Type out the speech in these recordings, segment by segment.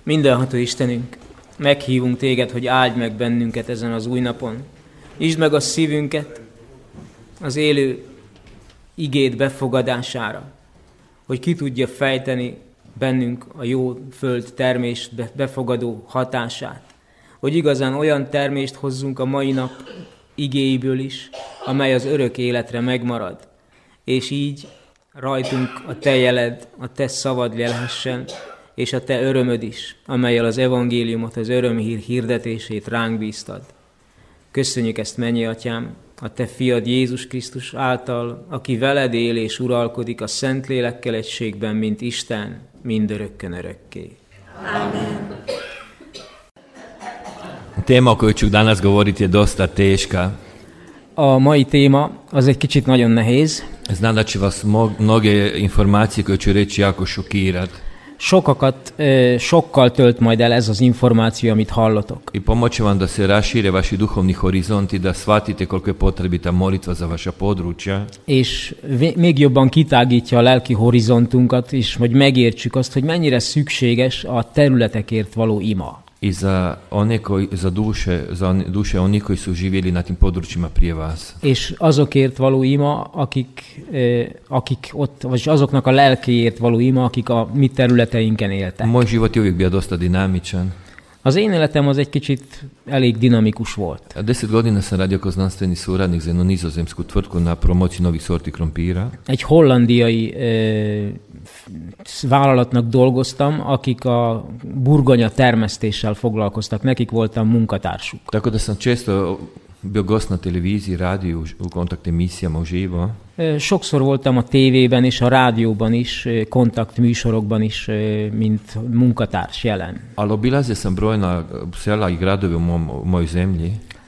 Mindenható Istenünk, meghívunk Téged, hogy áldj meg bennünket ezen az új napon. Nyisd meg a szívünket az élő igéd befogadására, hogy ki tudja fejteni bennünk a jó föld termést befogadó hatását. Hogy igazán olyan termést hozzunk a mai nap igéiből is, amely az örök életre megmarad. És így rajtunk a Te jeled, a Te szavad lelhessen, és a Te örömöd is, amellyel az evangéliumot, az örömhír hirdetését ránk bíztad. Köszönjük ezt, mennyi Atyám, a Te fiad Jézus Krisztus által, aki veled él és uralkodik a Szentlélekkel egységben, mint Isten, mindörökkön örökké. Amen. Tema koju ću danas govoriti je dosta teška. A mai téma az egy kicsit nagyon nehéz. Znam da će vas mnoge informacije koje ću reći jako šokirat. Sokakat sokkal tölt majd el ez az információ, amit hallotok. I pomoće vam da se rašire vaši duhovni horizonti, da shvatite koliko je potrebita molitva za vaša područja. És még jobban kitágítja a lelki horizontunkat, és hogy megértsük azt, hogy mennyire szükséges a területekért való ima. I za duše onih koji su živjeli na tim područjima prije vas. És azokért való ima, akik ott, vagy azoknak a lelkéért való ima, akik a mi területeinken éltek. Moj život je uvijek bio dosta dinamičan. Az én életem az egy kicsit elég dinamikus volt. 10 godina sam radio kao znanstveni suradnik za jednu nizozemsku tvrtku na promociji novih sorti krompira. Egy hollandiai vállalatnak dolgoztam, akik a burgonya termesztéssel foglalkoztak. Nekik voltam munkatársuk. Tako da sam često bio gost na televiziji, radiju, u kontakt emisijama uživo. Sokszor voltam a tévében és a rádióban is, kontakt műsorokban is, mint munkatárs jelen. Ali obilazio sam brojna sela i gradove u mojoj zemlji.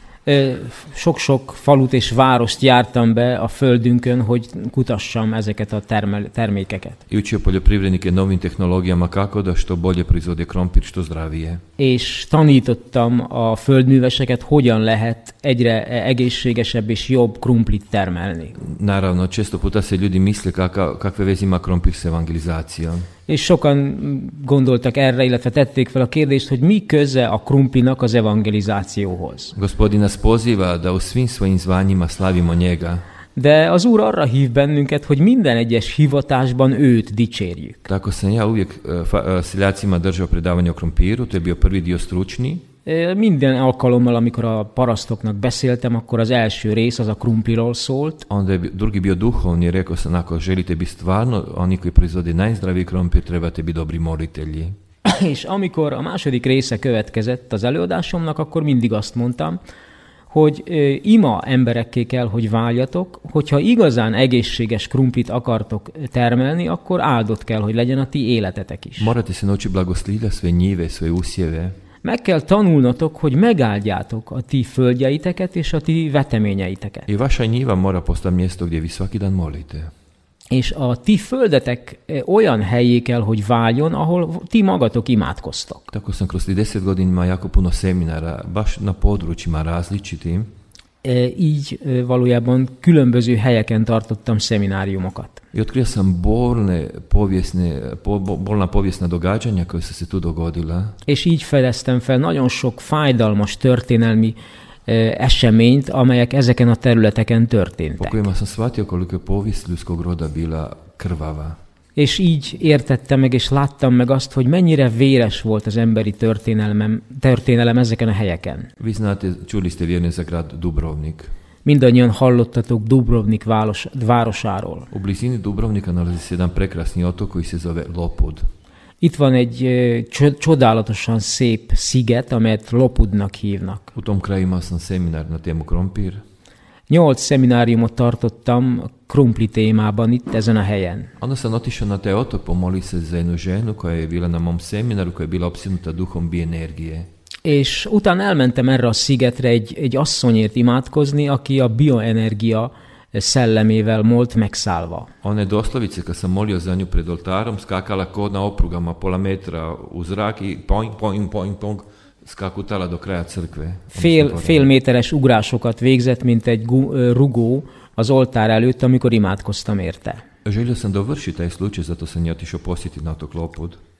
Sok-sok falut és várost jártam be a földünkön, hogy kutassam ezeket a termékeket. I učio poljoprivrednike novim tehnologijama kako da što bolje proizvode krompir, što zdravije. És tanítottam a földműveseket, hogyan lehet egyre egészségesebb és jobb krumplit termelni. Naravno, često puta se ljudi misle kakve veze ima krompir s evangelizacijom. És sokan gondoltak erre, illetve tették fel a kérdést, hogy mi köze a krumplinak az evangelizációhoz. Gospodin nas poziva da u svim svojim zvanjima slavimo njega. De az Úr arra hív bennünket, hogy minden egyes hivatásban őt dicsérjük. Tako sam ja uvijek seljacima držao predavanje o krompiru, to je bio prvi dio stručni. Minden alkalommal, amikor a parasztoknak beszéltem, akkor az első rész az a krumpliról szólt. Onda je drugi bio duhovni, rekao sam, ako želite biti stvarno, oni koji proizvode najzdraviji krompir, trebate biti dobri molitelji. És amikor a második része következett az előadásomnak, akkor mindig azt mondtam, hogy ima emberekké kell, hogy váljatok, hogyha igazán egészséges krumplit akartok termelni, akkor áldott kell, hogy legyen a ti életetek is. Morate se naučiti blagoslivljati svoje njive, svoje usjeve. Meg kell tanulnotok, hogy megáldjátok a ti földjeiteket és a ti veteményeiteket. I vaša njiva mora postati mjesto gdje vi svaki dan molite. És a ti földetek olyan helyé kell, hogy váljon, ahol ti magatok imádkoztok. Tako sam kroz 10 godina imao jako puno seminara, baš na područjima različitim. Így valójában különböző helyeken tartottam szemináriumokat. I otkrio sam bolna povijesna događanja koja su se tu dogodila. És így fedeztem fel nagyon sok fájdalmas történelmi eseményt, amelyek ezeken a területeken történtek. Po kojima sam shvatio koliko je povijest ljudskog roda bila krvava. És így értettem meg, és láttam meg azt, hogy mennyire véres volt az emberi történelem ezeken a helyeken. Vi znate, čuli ste vjerni za grad Dubrovnik. Mindannyian hallottatok Dubrovnik városáról. U blizini Dubrovnika nalazi se jedan prekrasni otok koji se zove Lopud. Itt van egy csodálatosan szép sziget, amelyet Lopudnak hívnak. U tom kraju imao sam seminar na temu krompir. 8 szemináriumot tartottam krumpli témában itt ezen a helyen. Onda sam otišao na taj otok, pomolio se za jednu ženu koja je bila na mom seminaru, koja je bila opsjednuta duhom bioenergije. És utána elmentem erre a szigetre egy asszonyért imádkozni, aki a bioenergia szellemével volt megszállva. Ona je doslovice, kad sam molio za nju pred oltarom, skakala kod na oprugama pola metra u zrak i poing, poing, poing, poing, skakutala do kraja crkve. Fél méteres ugrásokat végzett, mint egy rugó az oltár előtt, amikor imádkoztam érte. Želio sam dovršiti taj slučaj, zato sam ja otišao posjetiti na otok Lopud.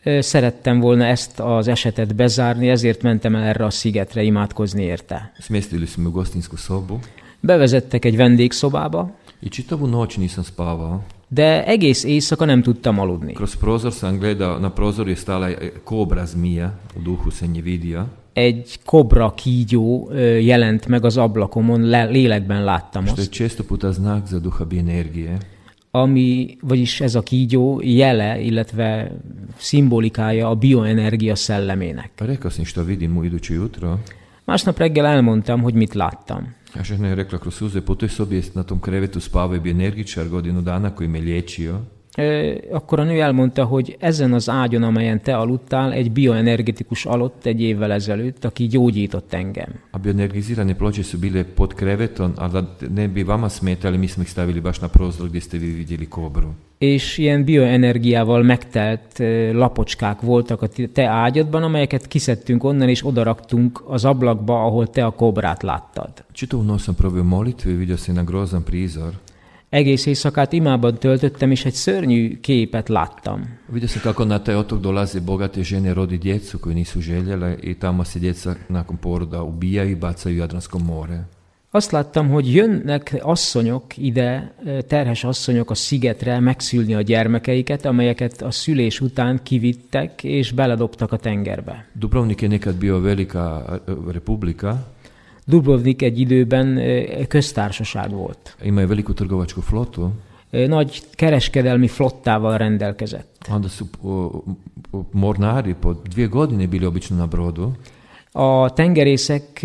Szerettem volna ezt az esetet bezárni, ezért mentem el erre a szigetre imádkozni érte. Smjestili su me u gostinsku sobu Bevezettek egy vendégszobába, i čitavu noć nisam spavao. de egész éjszaka nem tudtam aludni. Kroz prozor sam gledao, na prozoru je stala kobra zmija, u duhu se nje vidija. Egy kobra kígyó jelent meg az ablakomon, lélekben láttam Što je azt. često puta znak za duhabi energije. Vagyis ez a kígyó jele, illetve szimbolikája a bioenergia szellemének. Rekao sam što vidim u iduće jutro. Másnap reggel elmondtam, hogy mit láttam. A žena je rekla kroz suze, po toj sobi na tom krevetu spavao bioenergičar godinu dana koji me liječio. Akkor a nő elmondta, hogy ezen az ágyon, amelyen te aludtál, egy bioenergetikus aludt egy évvel ezelőtt, aki gyógyított engem. A bioenergizirane ploče su bile pod krevetom, a da ne bi vama smetali, mi smo ih stavili baš na prozor gdje ste vi vidjeli kobru. És ilyen bioenergiával megtelt lapocskák voltak a te ágyadban, amelyeket kiszedtünk onnan, és odaraktunk az ablakba, ahol te a kobrát láttad. Čitavu noć sam proveo molitvu i vidio sam jedan grozan prizor. Egész éjszakát imában töltöttem, és egy szörnyű képet láttam. Vidio sam kako na taj otok dolaze bogate žene rodi djecu koju nisu željele i tamo se djeca nakon poroda ubijaju i bacaju u Jadransko more. Azt láttam, hogy jönnek asszonyok ide, terhes asszonyok a szigetre megszülni a gyermekeiket, amelyeket a szülés után kivittek és beledobtak a tengerbe. Dubrovnik je nekad bio velika republika. Dubrovnik egy időben köztársaság volt. Imaju veliku trgovačku flotu. Nagy kereskedelmi flottával rendelkezett. Onda su mornari po 2 godine bili obično na brodu. A tengerészek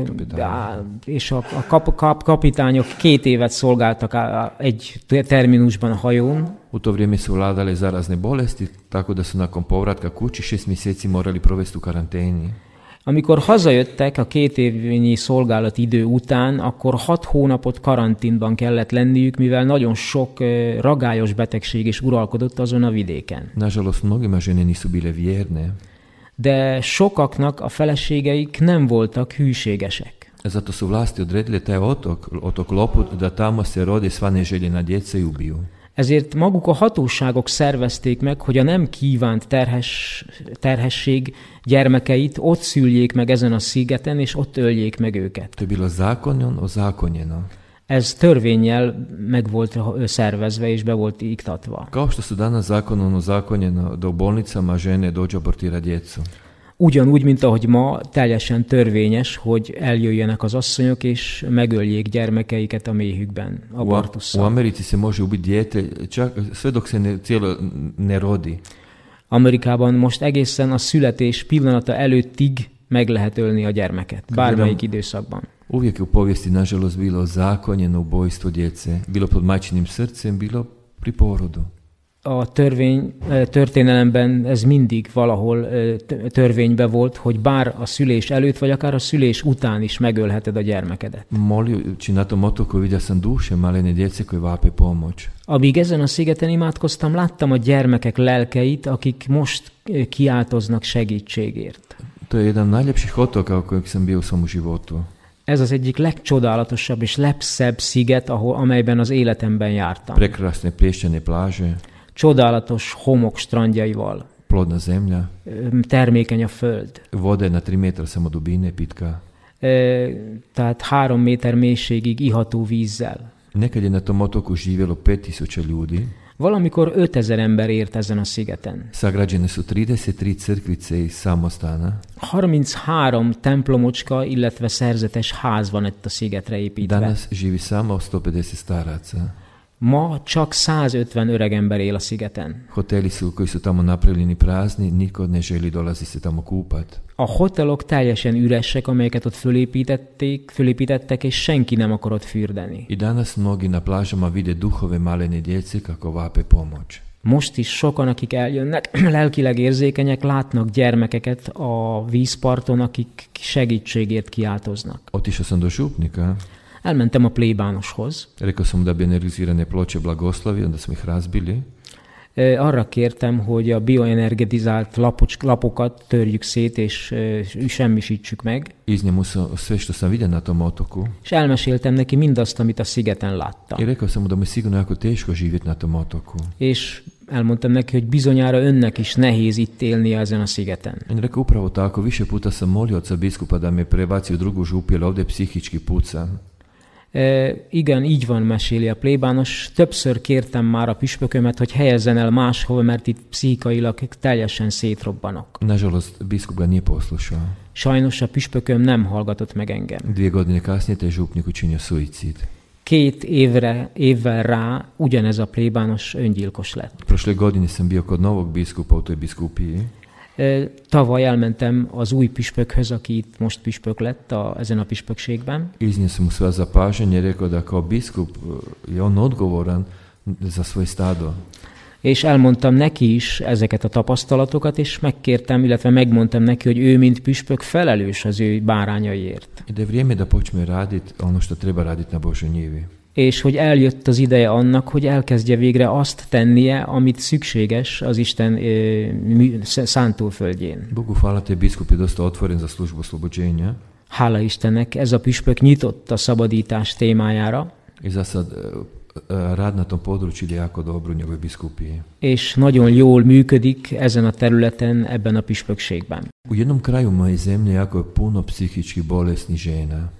és a kapitányok 2 évet szolgáltak egy terminusban a hajón. U to vrijeme su vladale zarazne bolesti, tako da su nakon povratka kući 6 mjeseci morali provesti u karanteni. Amikor hazajöttek a 2 évnyi szolgálati idő után, akkor 6 hónapot karanténban kellett lenniük, mivel nagyon sok ragályos betegség is uralkodott azon a vidéken. Nažalost, mnogima žene nisu bile vjerne. De sokaknak a feleségeik nem voltak hűségesek. Zato su vlasti odredile taj otok Loput, da tamo se rode sva neželjena djeca i ubiju. Ezért maguk a hatóságok szervezték meg, hogy a nem kívánt terhesség gyermekeit ott szüljék meg ezen a szigeten, és ott öljék meg őket. To je bilo zakonom ozakonjeno. Ez törvénnyel meg volt szervezve és be volt iktatva. Kao što su danas zakonom ozakonjeno da u bolnicama žene dođu abortirati djecu. Ugyanúgy, mint ahogy ma teljesen törvényes, hogy eljöjjenek az asszonyok és megöljék gyermekeiket a méhükben, abortusszal. U Americi se može ubiti dijete čak sve dok se cijelo ne rodi. Amerikában most egészen a születés pillanata előttig meg lehet ölni a gyermeket, bármelyik időszakban. Uvijek je u povijesti, nažalost, bilo zakonjeno ubojstvo djece. Bilo pod majčinim srcem, bilo pri porodu. A történelemben ez mindig valahol törvénybe volt, hogy bár a szülés előtt, vagy akár a szülés után is megölheted a gyermekedet. Moliući na tom otoku vidio sam duše malene djece koje vape pomoć. Amíg ezen a szigeten imádkoztam, láttam a gyermekek lelkeit, akik most kiáltoznak segítségért. To je jedan najljepših otoka o kojeg sam bio u svom životu. Ez az egyik legcsodálatosabb és legszebb sziget, amelyben az életemben jártam. Prekrasne pješčane plaže. Csodálatos homok strandjaival. Plodna zemlja. Termékeny a föld. Voda je na 3 metra samo dubine, pitka. Tehát 3 méter mélységig iható vízzel. Nekad je na tom otoku živjelo 5000 ljudi. Valamikor 5000 ember ért ezen a szigeten. Sagrađene su 33 crkvice i samostana. 33 templomocska, illetve szerzetes ház van itt a szigetre építve. Danas živi samo 150 staraca. Ma csak 150 öreg ember él a szigeten. Hoteli koji su tamo napravljeni prazni, niko ne želi dolazi se tamo kupat. A hotelok teljesen üresek, amelyeket ott fölépítettek, és senki nem akar ott fürdeni. I danas mnogi na plažama vide duhove malene djece kako vape pomoć. Most is sokan, akik eljönnek, lelkileg érzékenyek, látnak gyermekeket a vízparton, akik segítségért kiáltoznak. Otišao sam do župnika. Elmentem a plébánoshoz. Rekao sam da bi energizirane ploče blagoslovi, onda smo ih razbili. Arra kértem, hogy a bioenergetizált lapokat törjük szét, és semmisítsük meg. Iznijemu sve što sam vidio na tom otoku. És elmeséltem neki mindazt, amit a szigeten láttam. I rekao sam mu da mu je sigurno jako teško živjeti na tom otoku. És elmondtam neki, hogy bizonyára önnek is nehéz itt élnie ezen a szigeten. On rekao upravo tako, više puta sam molio oca biskupa da me prebaci u drugu župu, jer ovdje psihički pucam. Igen, így van, meséli a plébános. Többször kértem már a püspökömet, hogy helyezzen el máshova, mert itt pszichikailag teljesen szétrobbanok. Nažalost, biskup ga nije poslušao. Sajnos a püspököm nem hallgatott meg engem. 2 godine kasnije taj župnik učinio suicid. 2 évvel rá ugyanez a plébános öngyilkos lett. Prošle godine sam bio kod novog biskupa u toj biskupiji. Tavaly elmentem az új püspökhöz, aki itt most püspök lett ezen a püspökségben. Iznio sam mu sva zapažanja, rekao da kao biskup je on odgovoran za svoj stado. És elmondtam neki is ezeket a tapasztalatokat, és megkértem, illetve megmondtam neki, hogy ő, mint püspök, felelős az ő bárányaiért. I da je vrijeme da počne raditi ono što treba raditi na Božoj njivi. És hogy eljött az ideje annak, hogy elkezdje végre azt tennie, amit szükséges az Isten szántóföldjén. Bogu hvala, taj biskup je dosta otvoren za službu oslobođenja. Hála Istennek, ez a püspök nyitott a szabadítás témájára. I za sad rad na tom području ide jako dobro u njegovoj biskupiji. És nagyon jól működik ezen a területen, ebben a püspökségben. U jednom kraju moje zemlje jako je puno psihički bolesnih žena.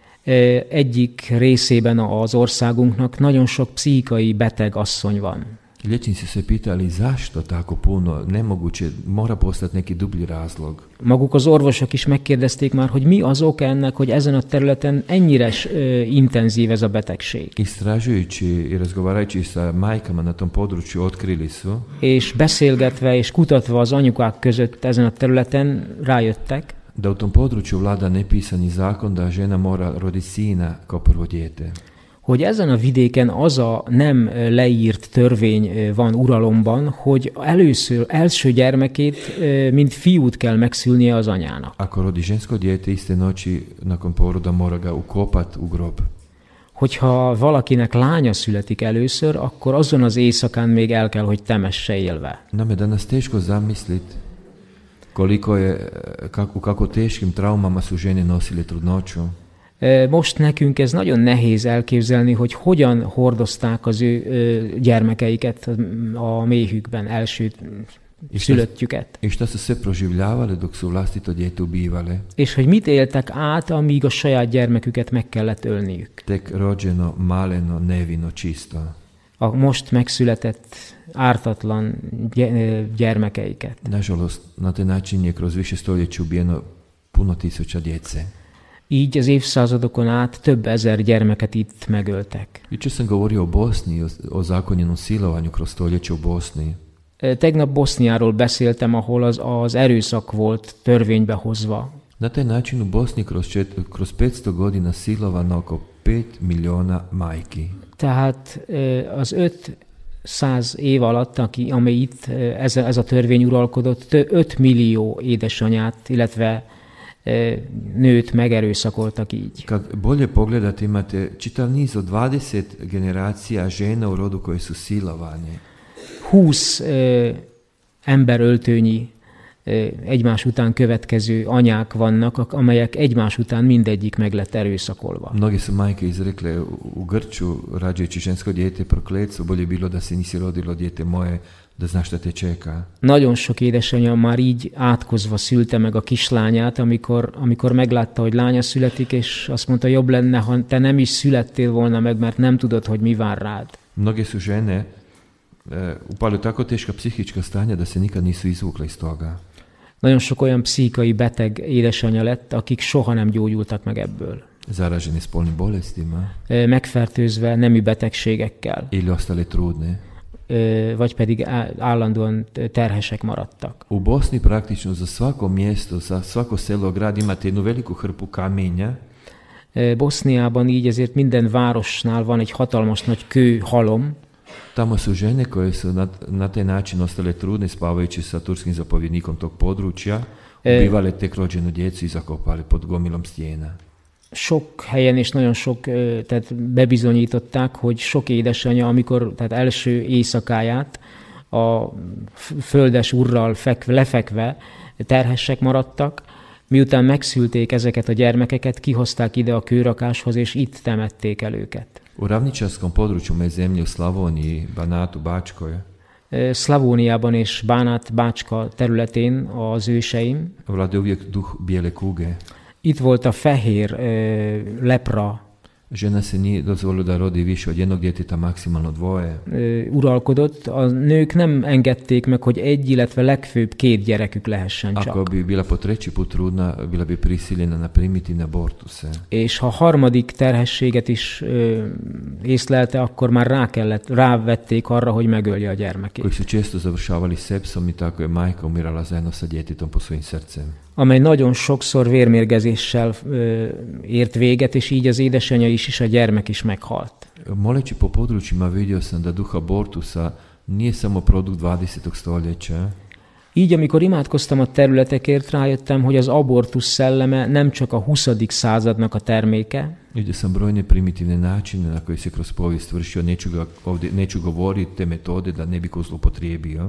Egyik részében az országunknak nagyon sok pszichikai beteg asszony van. Liječnici se pitali zašto tako puno, nemoguće, mora postati neki dublji razlog. Maguk az orvosok is megkérdezték már, hogy mi az oka ennek, hogy ezen a területen ennyire intenzív ez a betegség. Istražujući i razgovarajući sa majkama na tom području otkrili su, és beszélgetve és kutatva az anyukák között ezen a területen rájöttek, da u tom području vlada nepisani zakon da žena mora roditi sina kao prvo dijete. Hogy ezen a vidéken az a nem leírt törvény van uralomban, hogy első gyermekét, mint fiút kell megszülnie az anyának. Ako rodi žensko dijete, iste noći nakon poroda mora ga ukopat u grob. Hogyha valakinek lánya születik először, akkor azon az éjszakán még el kell, hogy temesse élve. Nam je danas teško zamisliti koliko je, u kako teškim traumama su žene nosile trudnoću. Most nekünk ez nagyon nehéz elképzelni, hogy hogyan hordozták az ő gyermekeiket a méhükben, első szülöttjüket. És šta su sve proživljavale dok su vlastito dijete ubivale. És hogy mit éltek át, amíg a saját gyermeküket meg kellett ölniük. Tek rođeno, maleno, nevino, čisto. A most megszületett ártatlan gyermekeiket. Nažalost, na taj način je kroz više stoljeća ubijeno puno tisuća djece. Így az évszázadokon át több ezer gyermeket itt megöltek. Jučer sam govorio o Bosni, o zakonjenom silovanju kroz stoljeće u Bosni. Tegnap Boszniáról beszéltem, ahol az erőszak volt törvénybe hozva. Na taj način u Bosni kroz 500 godina silovano oko 5 miliona majki. Tehát az 500 év alatt, amely itt ez a törvény uralkodott, 5 millió édesanyát, illetve nőt megerőszakoltak így. Kad bolje pogledate, imate čitav niz od 20 generacija žena u rodu koje su silovane. 20 emberöltőnyi egymás után következő anyák vannak, amelyek egymás után mindegyik meg lett erőszakolva. Mnoge su majke izrekle u grču, rađajući žensko dijete, prokletstvo, bolje bilo da se nisi rodilo dijete moje, da znaš šta te čeka. Nagyon sok édesanyja már így átkozva szülte meg a kislányát, amikor meglátta, hogy lánya születik, és azt mondta, jobb lenne, ha te nem is születtél volna meg, mert nem tudod, hogy mi vár rád. Mnoge su žene upali u tako teška psihička stanja da se nikad nisu izvukle iz toga. Nagyon sok olyan pszichikai beteg édesanyja lett, akik soha nem gyógyultak meg ebből. Zaraženi spolnim bolestima. Megfertőzve nemi betegségekkel. Ili ostale trudne. Vagy pedig állandóan terhesek maradtak. U Bosni praktično za svako mjesto, za svako selo, grad imate jednu veliku hrpu kamenja. Boszniában így ezért minden városnál van egy hatalmas nagy kőhalom. Tamo su žene koje su na taj način ostale trudne, spavajući sa turskim zapovjednikom tog područja, ubivale tek rođenu djecu i zakopali pod gomilom stijena. Sok helyen és nagyon sok, tehát bebizonyították, hogy sok édesanyja, tehát első éjszakáját a földes urral lefekve terhesek maradtak, miután megszülték ezeket a gyermekeket, kihozták ide a kőrakáshoz, és itt temették el őket. U ravničarskom području moje zemlje u Slavoniji, Banatu, Bačkoj, Szlavóniában és Bánát-Bácska területén az őseim. Vlade uvijek duh bijele kuge. Itt volt a fehér lepra. Žena se nije dozvolila da rodi više od jednog djeteta, maksimalno dvoje. Uralkodott. A nők nem engedték meg, hogy egy, illetve legfőbb 2 gyerekük lehessen csak. Ako bi bila po 3. put trudna, bila bi prisiljena na primitivne abortuse. És ha harmadik terhességet is észlelte, akkor már rávették arra, hogy megölje a gyermekét. Koji su često završavali sepsom i tako je majka umirala zajedno sa djetetom po svojim srcem. Amely nagyon sokszor vérmérgezéssel ért véget, és így az édesanyja is a gyermek is meghalt. Moleći po područjima vidio sam da duh abortusa nije samo produkt 20. stoljeća. Így, amikor imádkoztam a területekért, rájöttem, hogy az abortusz szelleme nem csak a 20. századnak a terméke. Vidio sam brojne primitivne načine na koji se kroz povijest vršio, neću govoriti te metode da ne bi ko zloupotrijebio.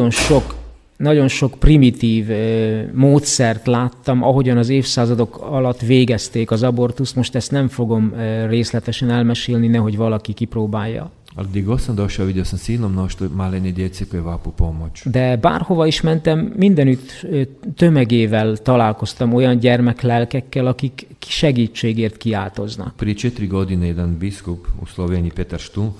Nagyon sok primitív módszert láttam, ahogyan az évszázadok alatt végezték az abortuszt. Most ezt nem fogom részletesen elmesélni, nehogy valaki kipróbálja. Ali gdje god sam došao, vidio sam silno mnoštvo malene djece koje vapu pomoć. De bárhova is mentem, mindenütt tömegével találkoztam olyan gyermeklelkekkel, akik segítségért kiáltoznak. Prije 4 godine jedan biskup u Sloveniji, Petar Štumf,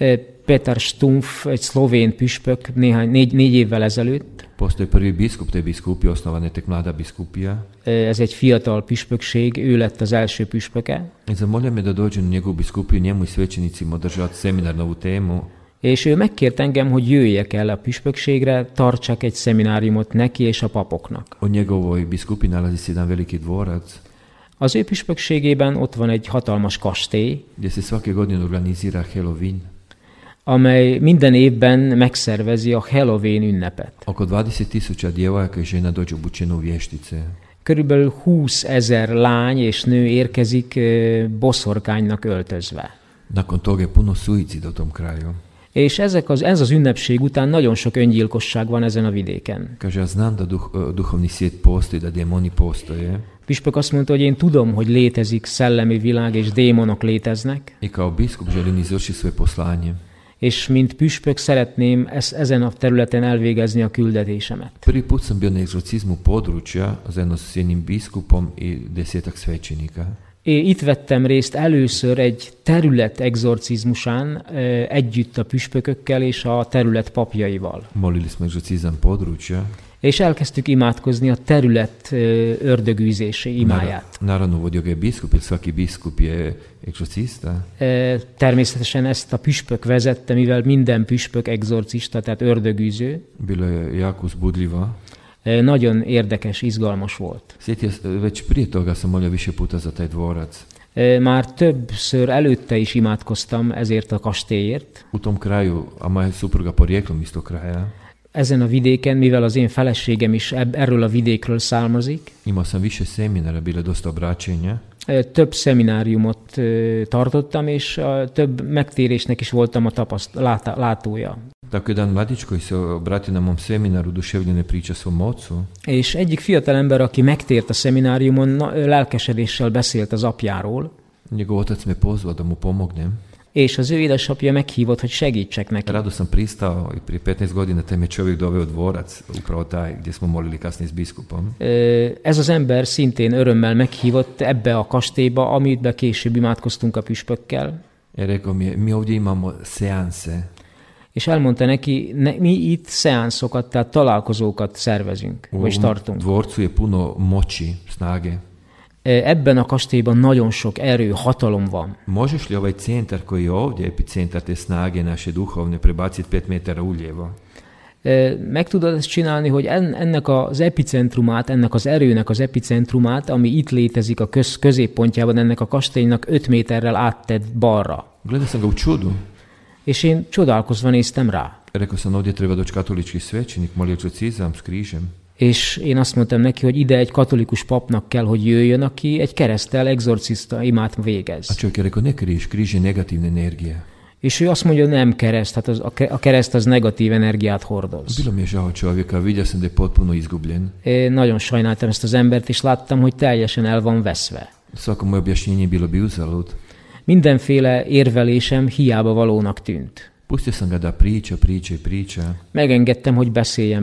Petar Stumpf, egy szlovén püspök 4 évvel ezelőtt. Postoji prvi biskup te biskupije, osnovana je tek mlada biskupija. Ez egy fiatal püspökség, ő lett az első püspöke. I zamolio me da dođem na njegovu biskupiju, njemu i svećenicima održati seminar na ovu temu. És ő megkért engem, hogy jöjjek el a püspökségre, tartsak egy szemináriumot neki és a papoknak. U njegovoj biskupi nalazi se jedan veliki dvorac. Az ő püspökségében ott van egy hatalmas kastély, gdje se svake godine organizira Halloween. Amely minden évben megszervezi a Halloween ünnepet. Oko 20.000 djevojaka i žena dođe obučeno u vještice. Körülbelül 20.000 lány és nő érkezik boszorkánynak öltözve. Nakon toga je puno suicida u tom kraju. És ez az ünnepség után nagyon sok öngyilkosság van ezen a vidéken. Kaže, ja znam da duhovni svijet postoji, da demoni postoje. Püspök azt mondta, hogy én tudom, hogy létezik szellemi világ és démonok léteznek. I kao biskup želim izvršiti svoje poslanje. És mint püspök szeretném ezen a területen elvégezni a küldetésemet. Prvi put sam bio na egzorcizmu područja zajedno s jednim biskupom i 10 svećenika. Itt vettem részt először egy terület egzorcizmusán együtt a püspökökkel és a terület papjaival. Molili smo egzorcizam područja. És elkezdtük imádkozni a terület ördögűzésé imáját. Naravno vodio ga je biskup, jer svaki biskup je egzorcista. Természetesen ezt a püspök vezette, mivel minden püspök egzorcista, tehát ördögűző. Bilo je jako uzbudljivo. Nagyon érdekes, izgalmas volt. Već prije toga sam molio više puta za taj dvorac. Már többször előtte is imádkoztam ezért a kastélyért. U tom kraju, a moja supruga porijeklom iz tog kraja. Ezen a vidéken, mivel az én feleségem is erről a vidékről származik. Imao sam više seminara, bile dosta obraćenja. Több szemináriumot tartottam, és több megtérésnek is voltam a látója. Tako jedan mladić koji se obratio na mom seminaru, oduševljen je priča svom ocu. És egyik fiatal ember, aki megtért a szemináriumon, lelkesedéssel beszélt az apjáról. Njegov otac me pozvao da mu pomognem. És az ő édesapja meghívott, hogy segítsek neki. Rado sam pristao i prije 15 godina te me čovjek doveo dvorac, upravo taj gdje smo molili kasnije s biskupom. Ez az ember szintén örömmel meghívott ebbe a kastélyba, amiben később imádkoztunk a püspökkel. Rekao mi ovdje imamo seanse. És elmondta neki, mi itt szeánszokat, tehát találkozókat szervezünk, vagy tartunk. U dvorcu je puno moći, snage. Ebben a kastélyban nagyon sok erő, hatalom van. Možeš li ovaj centar koji je ovdje, epicentar te snage naše duhovne, prebaciti 5 metara uljevo? Meg tudod ezt csinálni, hogy ennek az epicentrumát, ennek az erőnek az epicentrumát, ami itt létezik a középpontjában ennek a kastélynak 5 méterrel áttedd balra. Gledao sam ga u čudu. És én csodálkozva néztem rá. Rekao sam, ovdje treba doći katolički svećenik, moli egzorcizam s križem. És én azt mondtam neki, hogy ide egy katolikus papnak kell, hogy jöjjön, aki egy kereszttel egzorcista imát végez. A čovjek je rekao, ne križ je negativna energija. És ő azt mondja, nem kereszt, hát a kereszt az negatív energiát hordoz. Bilo mi je žao čovjeka, vidio sam da je potpuno izgubljen. Én nagyon sajnáltam ezt az embert, és láttam, hogy teljesen el van veszve. Svako moje objašnjenje bilo bi uzalud. Mindenféle érvelésem hiába valónak tűnt. Pustio sam ga da priča. Megengedtem, hogy beszéljen.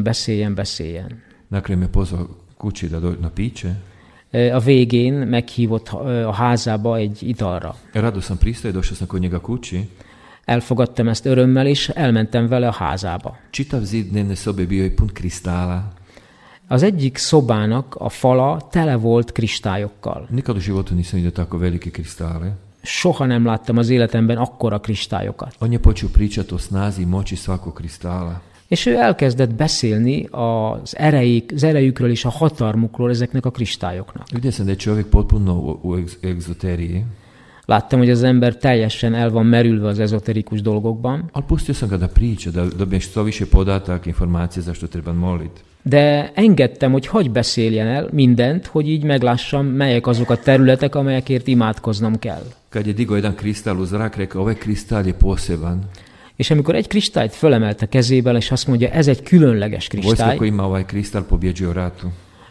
Na kraju me pozvao kući da dođe na piće. A végén meghívott a házába egy italra. Rado sam pristao i došao sam kod njega kući. Elfogadtam ezt örömmel, és elmentem vele a házába. Čitav zid dnevne sobe bio je pun kristala. Az egyik szobának a fala tele volt kristályokkal. Nikad u životu nisam vidio tako velike kristale. Soha nem láttam az életemben akkora kristályokat. On je počeo pričati o snazi i moći svakog kristala. És ő elkezdett beszélni az erejükről és a hatalmukról ezeknek a kristályoknak. Vidio sam da je čovjek potpuno u egzoteriji. Láttam, hogy az ember teljesen el van merülve az ezoterikus dolgokban. Ali pustio sam ga da priča, da dobijem što više podataka, informacije za što trebam moliti. De engedtem, hogy hagyj beszéljen el mindent, hogy így meglássam, melyek azok a területek, amelyekért imádkoznom kell. Kad je digao jedan kristal u zrak, rekao, ovaj kristal je poseban. És amikor egy kristályt fölemelte kezével, és azt mondja, ez egy különleges Vojska kristály, koja ima ovaj kristal pobjeđuje u ratu.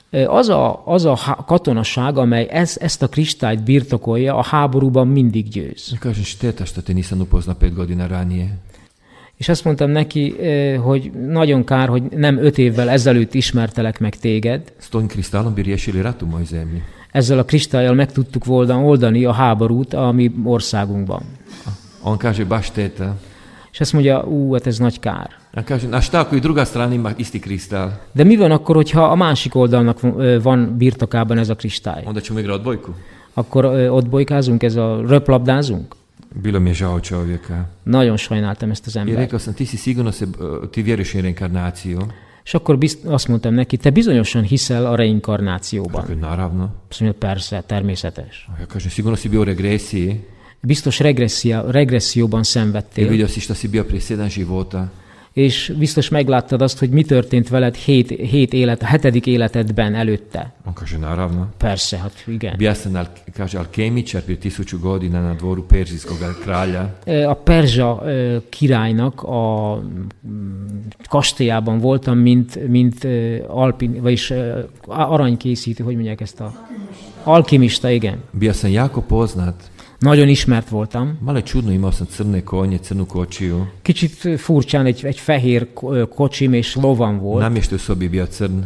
az a katonaság, amely ezt a kristályt birtokolja, a háborúban mindig győz. Kažem, šteta što te nisam upoznao 5 godina ranije. És azt mondtam neki, hogy nagyon kár, hogy nem 5 évvel ezelőtt ismertelek meg téged. S tom kristalom bi riješili rat u mojoj zemlji. Ezzel a kristályjal meg tudtuk oldani a háborút a mi országunkban. On kaže, baš šteta. És azt mondja, hát ez nagy kár. Ja kažem, a šta ako i druga strana ima isti kristal? De mi van akkor, hogyha a másik oldalnak van birtokában ez a kristály? Onda ćemo igrati odbojku. Akkor ott bolykázunk, röplabdázunk? Bilo mi je žao čovjeka. Nagyon sajnáltam ezt az I embert. rekao sam, ti vjeruješ u reinkarnaciju? És akkor azt mondtam neki, te bizonyosan hiszel a reinkarnációban. Rekao, naravno. Azt mondja, persze, természetes. Ja kažem, sigurno si bio u regresiji. Biztos regresszióban I szenvedtél. vidio si što si bio prije 7 života. És biztos megláttad azt, hogy mi történt veled 7 életedben előtte. On kaže, naravno. Persze, hát igen. Bija sam, kaže, alkemičar prije 1000 godina na dvoru perzijskog kralja. A perzsa királynak a kastélyában voltam, mint vagyis aranykészítő, hogy mondják ezt a... Alkimista, igen. Bija sam jako poznat. Nagyon ismert voltam. Malo je čudno, imao sam crne konje, crnu kočiju. Kicsit furcsán egy fehér kocsim és lovam volt. Namještaj u sobi bio crn.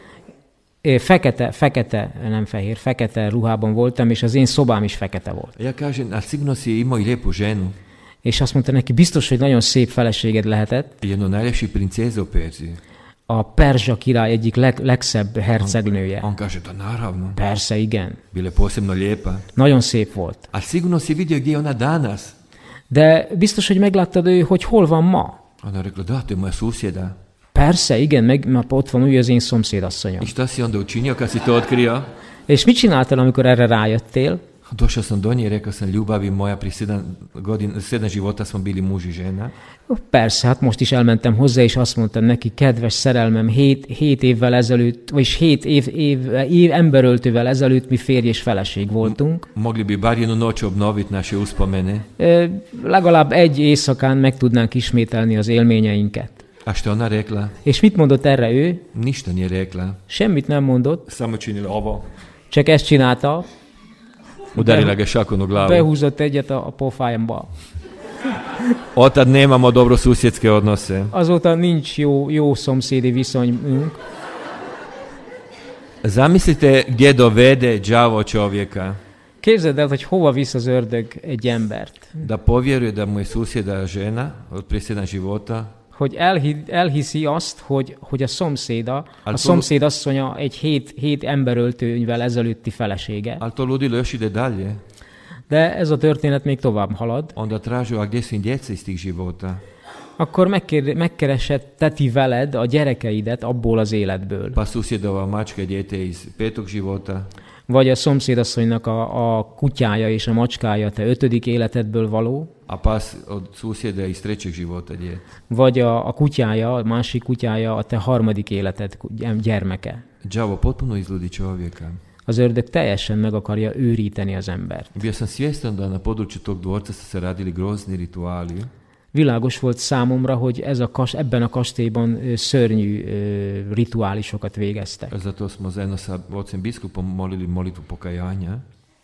Fekete ruhában voltam, és az én szobám is fekete volt. Ja kažem, a sigurno si imao i lijepu ženu. És azt mondta neki, biztos, hogy nagyon szép feleséged lehetett. Jednu najljepših princeza u Perziji. A perzsa király egyik legszebb hercegnője. On kaže, da naravno. Persze, igen. Bila je posebno lijepa. Nagyon szép volt. A sigurno si vidio gdje je ona danas. De biztos, hogy megláttad ő, hogy hol van ma. Ona rekla, da, to je moja susjeda. Persze, igen, mert ott van ő az én szomszédasszonyom. I šta si onda učinio kad si to otkrio? És mit csináltál, amikor erre rájöttél? Došao sam do nje i rekao sam, ljubavi moja, prije 7 života smo bili muž i žena. Persze, hát most is elmentem hozzá, és azt mondtam neki, kedves szerelmem, 7 évvel ezelőtt, vagyis 7 emberöltővel ezelőtt mi férj és feleség voltunk. Mogli bi bar jednu noć obnoviti naše uspomene. Legalább egy éjszakán meg tudnánk ismételni az élményeinket. A što ona rekla? És mit mondott erre ő? Ništa nije rekla. Semmit nem mondott. Samo činila ovo. Csak ezt csinálta. Udarila ga šakom u glavu. Behúzott egyet a pofájamba. Otad nemamo dobro susjedske odnose. Azóta nincs jó szomszédi viszonyunk. Zamislite gdje dovede đavo čovjeka. Képzeld el, hogy hova visz az ördög egy embert. Da povjeruje da mu je susjeda žena od prije 7 života. Hogy elhiszi azt, hogy a szomszédasszonya egy 7 emberöltővel ezelőtti felesége. Ali to ludilo još ide dalje. De ez a történet még tovább halad. Onda tražio, a gdje su im djeca iz tih života? Akkor megkereseti veled a gyerekeidet abból az életből. Pa susjedova mačka dijete iz 5. života. Vagy a szomszédasszonynak a kutyája és a macskája te 5. életedből való. A pas od susjeda iz 3. života dijete. Vagy a kutyája, a másik kutyája a te 3. életed gyermeke. Đavo potpuno izludi čovjeka. Az ördög teljesen meg akarja őríteni az embert. Bio sam svjestan da na području tog dvorca su se radili grozni rituali. Világos volt számomra, hogy ebben a kastélyban szörnyű rituálisokat végeztek. Zato smo zajedno sa ocem biskupom molili molitvu pokajanja.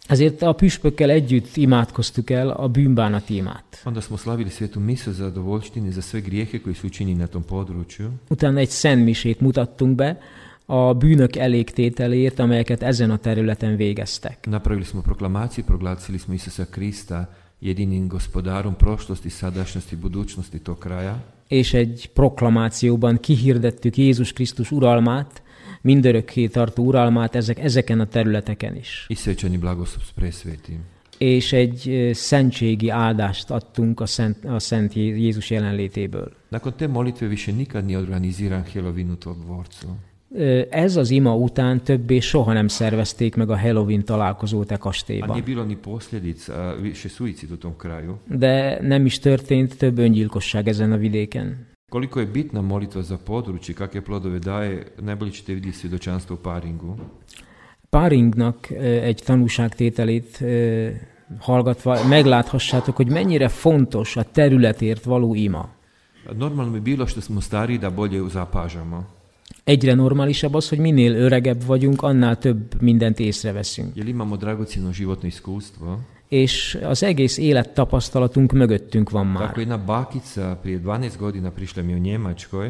Ezért a püspökkel együtt imádkoztuk el a bűnbánati imát. Onda smo slavili svetu misu zadovoljštine za sve grijehe koji su učinjeni na tom području. Utána egy szentmisét mutattunk be a bűnök elégtételéért, amelyeket ezen a területen végeztek. Napravili smo proklamaciju, proglasili smo Isusa Krista jedinim gospodarom prošlosti, sadašnjosti, budućnosti tog kraja. És egy proklamációban kihirdettük Jézus Krisztus uralmát, mindörökké tartó uralmát ezeken a területeken is. I svečani blagoslov s presvetim. És egy szentségi áldást adtunk a Szent Jézus jelenlétéből. Nakon te molitve više nikad nije organiziran Halloween u tom dvorcu. Ez az ima után többé soha nem szervezték meg a Halloween találkozót a kastélyban. A nije bilo ni posljedica, više suicid u tom kraju. De nem is történt több öngyilkosság ezen a vidéken. Koliko je bitna molitva za područje, kakve plodove daje, najbolje ćete vidjeti svjedočanstvo u Paringu. Paringnak egy tanúságtételét hallgatva megláthassátok, hogy mennyire fontos a területért való ima. Normalno bi bilo što smo stariji da bolje zapažamo. Egyre normálisabb az, hogy minél öregebb vagyunk, annál több mindent észreveszünk. Jer imamo dragocjeno životno iskustvo. És az egész élettapasztalatunk mögöttünk van már. Tako jedna bakica prije 12 godina prišla mi u Njemačkoj.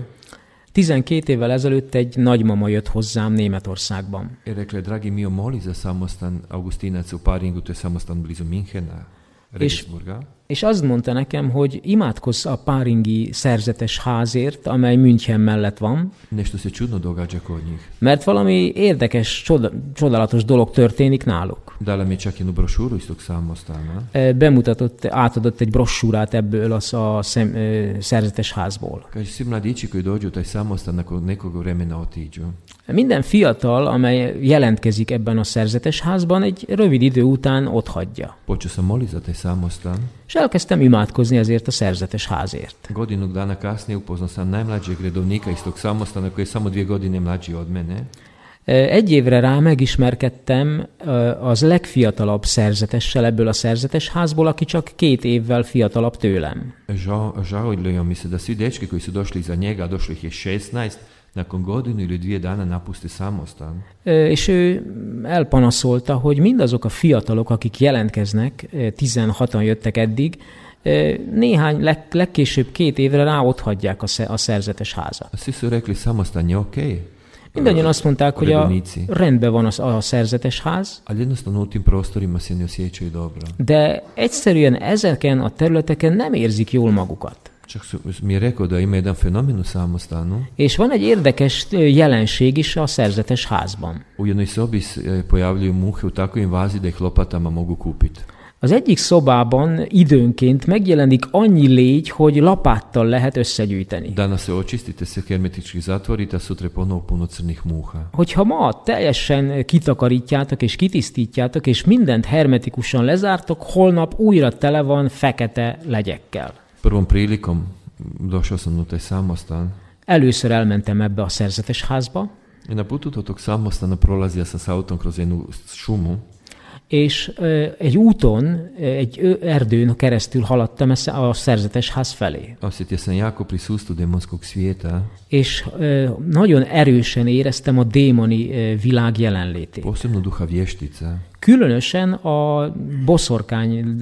12 évvel ezelőtt egy nagymama jött hozzám Németországban. Rekla je, dragi Mio, moli za samostan Augustinaca u Paringu, to je samostan blizu Münchena, Regensburga. És azt mondta nekem, hogy imádkozz a páringi szerzetes házért, amely München mellett van. Nešto se čudno događa kod njih. Mert valami érdekes, csodálatos dolog történik náluk. Dala mi je čak jednu brošuru iz tog samostana. Átadott egy brossúrát ebből a szerzetes házból. Kaže, svi mladići koji dođu u taj samostan nakon nekog vremena otiđu. Minden fiatal, amely jelentkezik ebben a szerzetes házban, egy rövid idő után otthagyja. Počeo sam moliti za taj samostan. És elkezdtem imádkozni ezért a szerzetes házért. Godinu dana kasnije upoznao sam najmlađeg redovnika iz tog samostana koji je samo 2 godine mlađi od mene. Egy évre rá megismerkedtem az legfiatalabb szerzetessel ebből a szerzetes házból, aki csak 2 évvel fiatalabb tőlem. Žalio mi se da svi dečki koji su došli iza njega, došlo ih je 16, nakon godinu ili 2 dana napusti samostan. És ő elpanaszolta, hogy mindazok a fiatalok, akik jelentkeznek, 16-an jöttek eddig, néhány, legkésőbb 2 évre rá otthagyják a szerzetes házat. Svi su rekli, samostan je okej. Mindannyian azt mondták, hogy rendben van a szerzetes ház, ali jednostavno u tim prostorima se ne osjećaju dobro. De egyszerűen ezeken a területeken nem érzik jól magukat. Čak mi je rekao da ima jedan fenomen u samostanu. És van egy érdekes jelenség is a szerzetes házban. U jednoj sobi se pojavljuju muhe u takvoj invaziji da ih lopatama mogu kupiti. Az egyik szobában időnként megjelenik annyi légy, hogy lapáttal lehet összegyűjteni. Danas se očistite, se hermetički zatvorite, a sutra ponovo puno crnih muha. Hogyha ma teljesen kitakarítjátok és kitisztítjátok, és mindent hermetikusan lezártok, holnap újra tele van fekete legyekkel. Prvom prilikom došao sam u taj samostan. Először elmentem ebbe a szerzetes házba. I na putu do tog samostana prolazio sam s autom kroz jednu šumu. És egy úton, egy erdőn keresztül haladtam a szerzetes ház felé. Osjetio sam jako prisustvu demonskog svijeta. És nagyon erősen éreztem a démoni világ jelenlétét. Posebno duha vještice. Különösen a boszorkány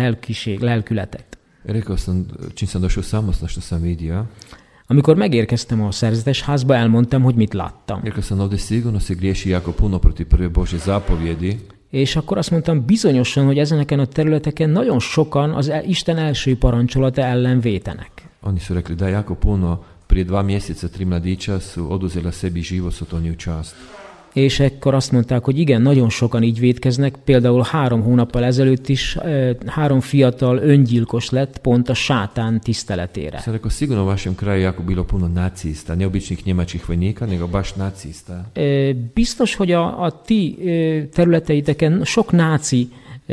lelkületet. Rekao sam, čim sam došao samostan, što sam vidio. Amikor megérkeztem a szerzetes házba, elmondtam, hogy mit láttam. Rekao sam, ovdje sigurno se griješi jako puno protiv prve Božje zapovjedi. És akkor azt mondtam, bizonyosan, hogy ezeneken a területeken nagyon sokan az Isten első parancsolata ellen vétenek. Oni su rekli da jako puno, prije 2 mjeseca 3 mladića su oduzela sebi život, su to u čast. És ekkor azt mondták, hogy igen, nagyon sokan így vétkeznek. Például 3 hónappal ezelőtt is 3 fiatal öngyilkos lett pont a sátán tiszteletére. Sam rekao, sigurno u vašem kraju jako bilo puno nacista, ne običnih njemačkih vojnika, nego baš nacista. Biztos, hogy a ti területeiteken sok náci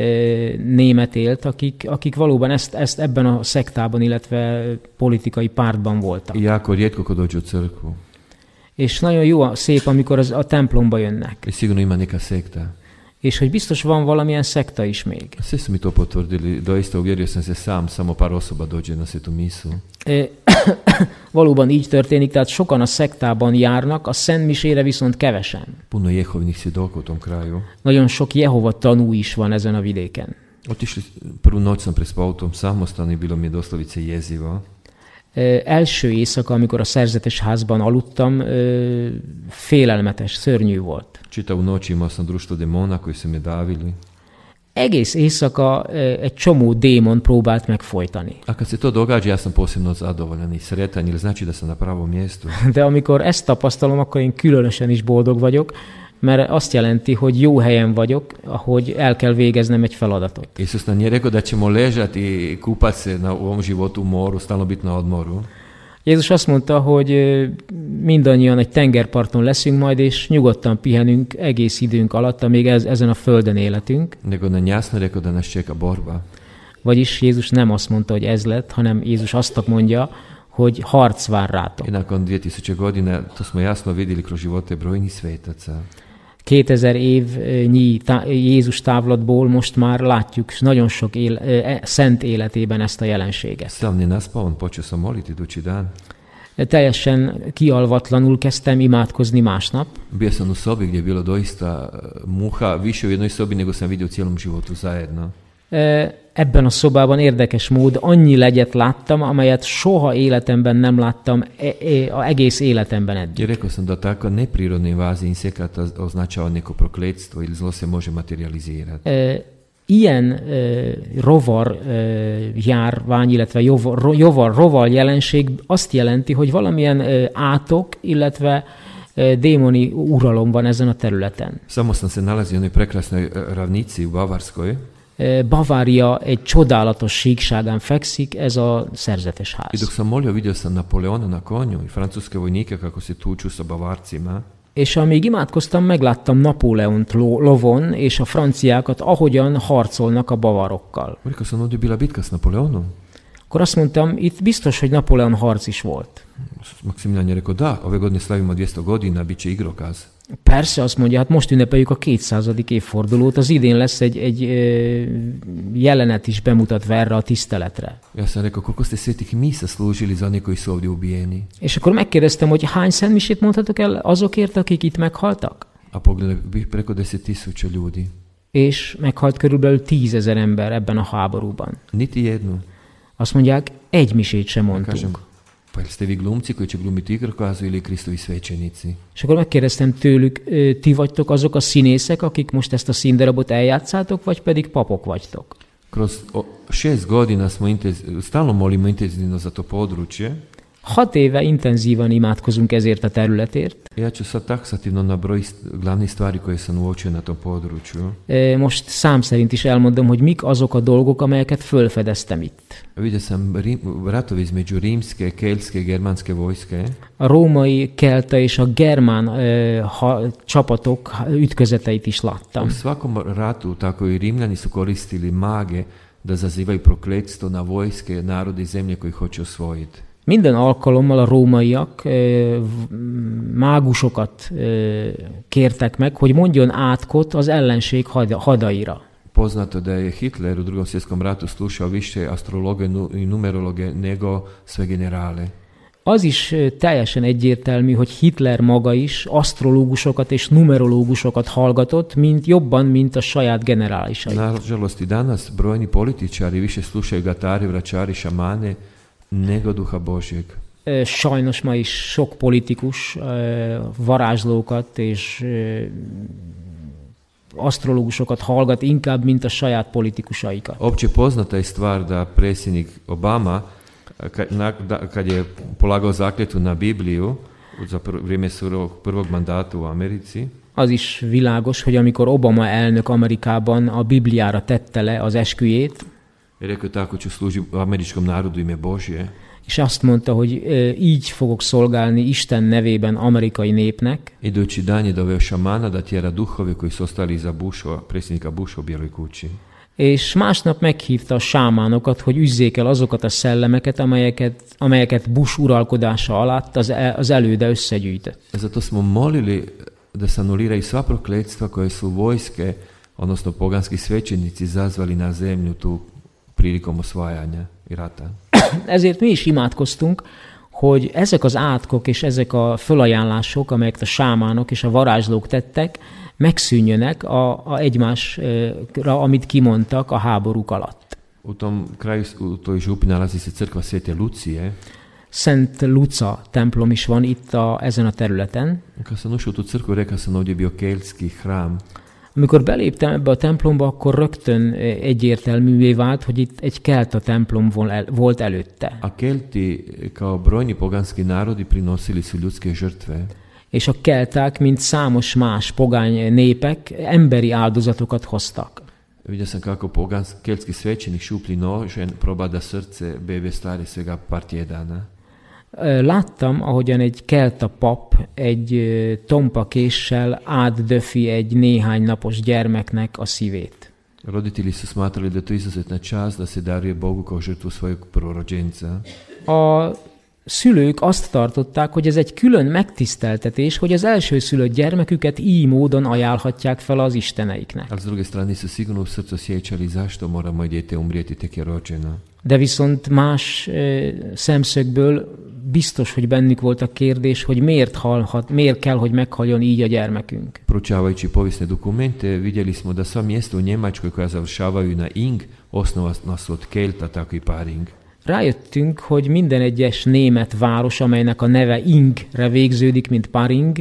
német élt, akik valóban ezt ebben a szektában, illetve politikai pártban voltak. I jako rijetko ko dođu u crkvu. És nagyon jó, szép, amikor a templomba jönnek. I sigurno ima neka sekta. És hogy biztos van valamilyen szekta is még. Svi su mi to potvrdili, doista uvjerio sam se sam, samo par osoba dođe na svetu misu. valóban így történik, tehát sokan a szektában járnak, a szentmisére viszont kevesen. Puno Jehovnih svjedoka u tom kraju. Nagyon sok Jehova tanú is van ezen a vidéken. Otišli, prvu noć sam prespao u tom samostanu i bilo mi je doslovice jezivo. Első éjszaka, amikor a szerzetes házban aludtam, félelmetes, szörnyű volt. Čitavu noć imao sam društvo demona koji su me davili. Egész éjszaka egy csomó démon próbált megfojtani. A kad se to događa, ja sam posebno zadovoljan i sretan, jer znači da sam na pravom mjestu. De amikor ezt tapasztalom, akkor én különösen is boldog vagyok, mert azt jelenti, hogy jó helyen vagyok, ahogy el kell végeznem egy feladatot. Isus nam je rekao da ćemo ležati i kupat se u ovom životu u moru, stalno biti na odmoru. Jézus azt mondta, hogy mindannyian egy tengerparton leszünk majd, és nyugodtan pihenünk egész időnk alatt, amíg ezen a földön életünk. Nego nam jasno rekao da nas čeka borba. Vagyis Jézus nem azt mondta, hogy ez lett, hanem Jézus azt mondja, hogy harc vár rátok. I nakon 2000 godina, to smo jasno vidjeli kroz živote brojnih svetaca. 2000 évnyi Jézus távlatból most már látjuk nagyon sok szent életében ezt a jelenséget. Sam ne naspavan, počeo sam moliti idući dan. Teljesen kialvatlanul kezdtem imádkozni másnap. Bio sam u sobi gdje je bilo doista muha, više u jednoj sobi nego sam vidio u cijelom životu zajedno. Ebben a szobában érdekes mód annyi legyet láttam, amelyet soha életemben nem láttam, egész életemben eddig. Rekao sam da takva neprirodna invazija insekata označava neko prokletstvo ili zlo se može materializirati. Ilyen rovar járvány, illetve rovar jelenség azt jelenti, hogy valamilyen átok, illetve démoni uralom van ezen a területen. Samo sam se nalazio u onoj prekrasnoj ravnici u Bavarskoj. Bavária egy csodálatos síkságán fekszik, ez a szerzetes ház. I dok sam molio, vidio sam Napoleona na konju i francuske vojnike kako se tuču sa Bavarcima. És amíg imádkoztam, megláttam Napóleont lovon, és a franciákat, ahogyan harcolnak a bavarokkal. Rekao sam, ovdje je bila bitka s Napoleonom. Akkor azt mondtam, itt biztos, hogy Napóleon harc is volt. Maximilian je rekao, da, ove godine slavimo 200 godina, bit će igrokaz. Persze, azt mondja, hát most ünnepeljük a 200. évfordulót, az idén lesz egy jelenet is bemutatva erre a tiszteletre. Ja sam rekao, koliko ste svetih misa služili za one koji su ovdje ubijeni? És akkor megkérdeztem, hogy hány szentmisét mondhatok el azokért, akik itt meghaltak? A pogledaj, preko 10.000 ljudi. És meghalt körülbelül 10 000 ember ebben a háborúban. Niti jednu. Azt mondják, egy misét sem mondtunk. Kažem, pa ste vi glumci koji će glumiti igrokazu ili Kristovi svećenici? És akkor megkérdeztem tőlük, ti vagytok azok a színészek, akik most ezt a színdarabot eljátszátok, vagy pedig papok vagytok? Kroz 6 godina smo stalno molimo intenzivno za to područje. 6 éve intenzívan imádkozunk ezért a területért. Ja ću sad taksativno nabrojiti glavne stvari koje sam uočio na tom području. Most szám szerint is elmondom, hogy mik azok a dolgok, amelyeket fölfedeztem itt. Vidio sam ratovi između rimske, keltske, germanske vojske. A római, kelta és a germán csapatok ütközeteit is láttam. U svakom ratu, tako i Rimljani su koristili mage da zazivaju prokletstvo na vojske, narode i zemlje koji hoće osvojiti. Minden alkalommal a rómaiak mágusokat kértek meg, hogy mondjon átkot az ellenség hadaira. Poznato da je Hitler u Drugom svjetskom ratu slušao više astrologe i numerologe nego sve generale. Az is teljesen egyértelmű, hogy Hitler maga is asztrológusokat és numerológusokat hallgatott, jobban, mint a saját generálisai. Nažalost i danas brojni političari više slušaju gatare, vračari, šamane nego duha Božjeg. Sajnos ma is sok politikus varázslókat és asztrológusokat hallgat inkább, mint a saját politikusaikat. Opće poznata je stvar da predsjednik Obama, kad je polagao zakletvu na Bibliju za vrijeme svog prvog mandata u Americi, az is világos, hogy amikor Obama elnök Amerikában a Bibliára tette le az esküjét, rekao tako ću služiti američkom narodu ime Božje. És azt mondta, hogy így fogok szolgálni Isten nevében amerikai népnek. Idući dan je doveo šamana da tjera duhove koji su ostali iza predsjednika Busha u Bijeloj kući. És másnap meghívta a sámánokat, hogy üzzék el azokat a szellemeket, amelyeket Bush uralkodása alatt az előde összegyűjtött. Zato smo molili da se anuliraju sva prokletstva koje su vojske, odnosno poganski svećenici zazvali na zemlju tu prilikom osvajanja i rata. Ezért mi is imádkoztunk, hogy ezek az átkok és ezek a fölajánlások, amelyeket a sámánok és a varázslók tettek, megszűnjönek a egymásra, amit kimondtak a háborúk alatt. U tom kraju, u toj župi nalazi se crkva Svete Lucije. Szent Luca templom is van itt ezen a területen. Kad sam ušao u tu crkvu, rekao sam ovdje bio keltski hram. Amikor beléptem ebbe a templomba, akkor rögtön egyértelművé vált, hogy itt egy kelta templom volt előtte. A Kelti, kao brojni poganski narodi, prinosili su ljudske žrtve. És a kelták, mint számos más pogány népek, emberi áldozatokat hoztak. Vidio sam kako keltski svećenik šuplji nožen probada srce bebe stare svega par tjedana. Láttam, ahogyan egy kelta pap egy tompa késsel átdöfi egy néhány napos gyermeknek a szívét. Roditelji su smatrali da je to izuzetna čast da se daruje Bogu kao žrtvu svojeg prvorođenca. A szülők azt tartották, hogy ez egy külön megtiszteltetés, hogy az elsőszülött gyermeküket így módon ajánlhatják fel az isteneiknek. A s druge strane su sigurno u srcu osjećali zašto mora moje dijete umrijeti tek je rođeno. De viszont más szemszögből biztos, hogy bennük volt a kérdés, hogy miért kell, hogy meghaljon így a gyermekünk. Proučavajući povijesne dokumente, vidjeli smo da sva mjesta u Njemačkoj koja završavaju na ing osnovana su od Kelta, tako i Paring. Rájöttünk, hogy minden egyes német város, amelynek a neve ingre végződik, mint Paring,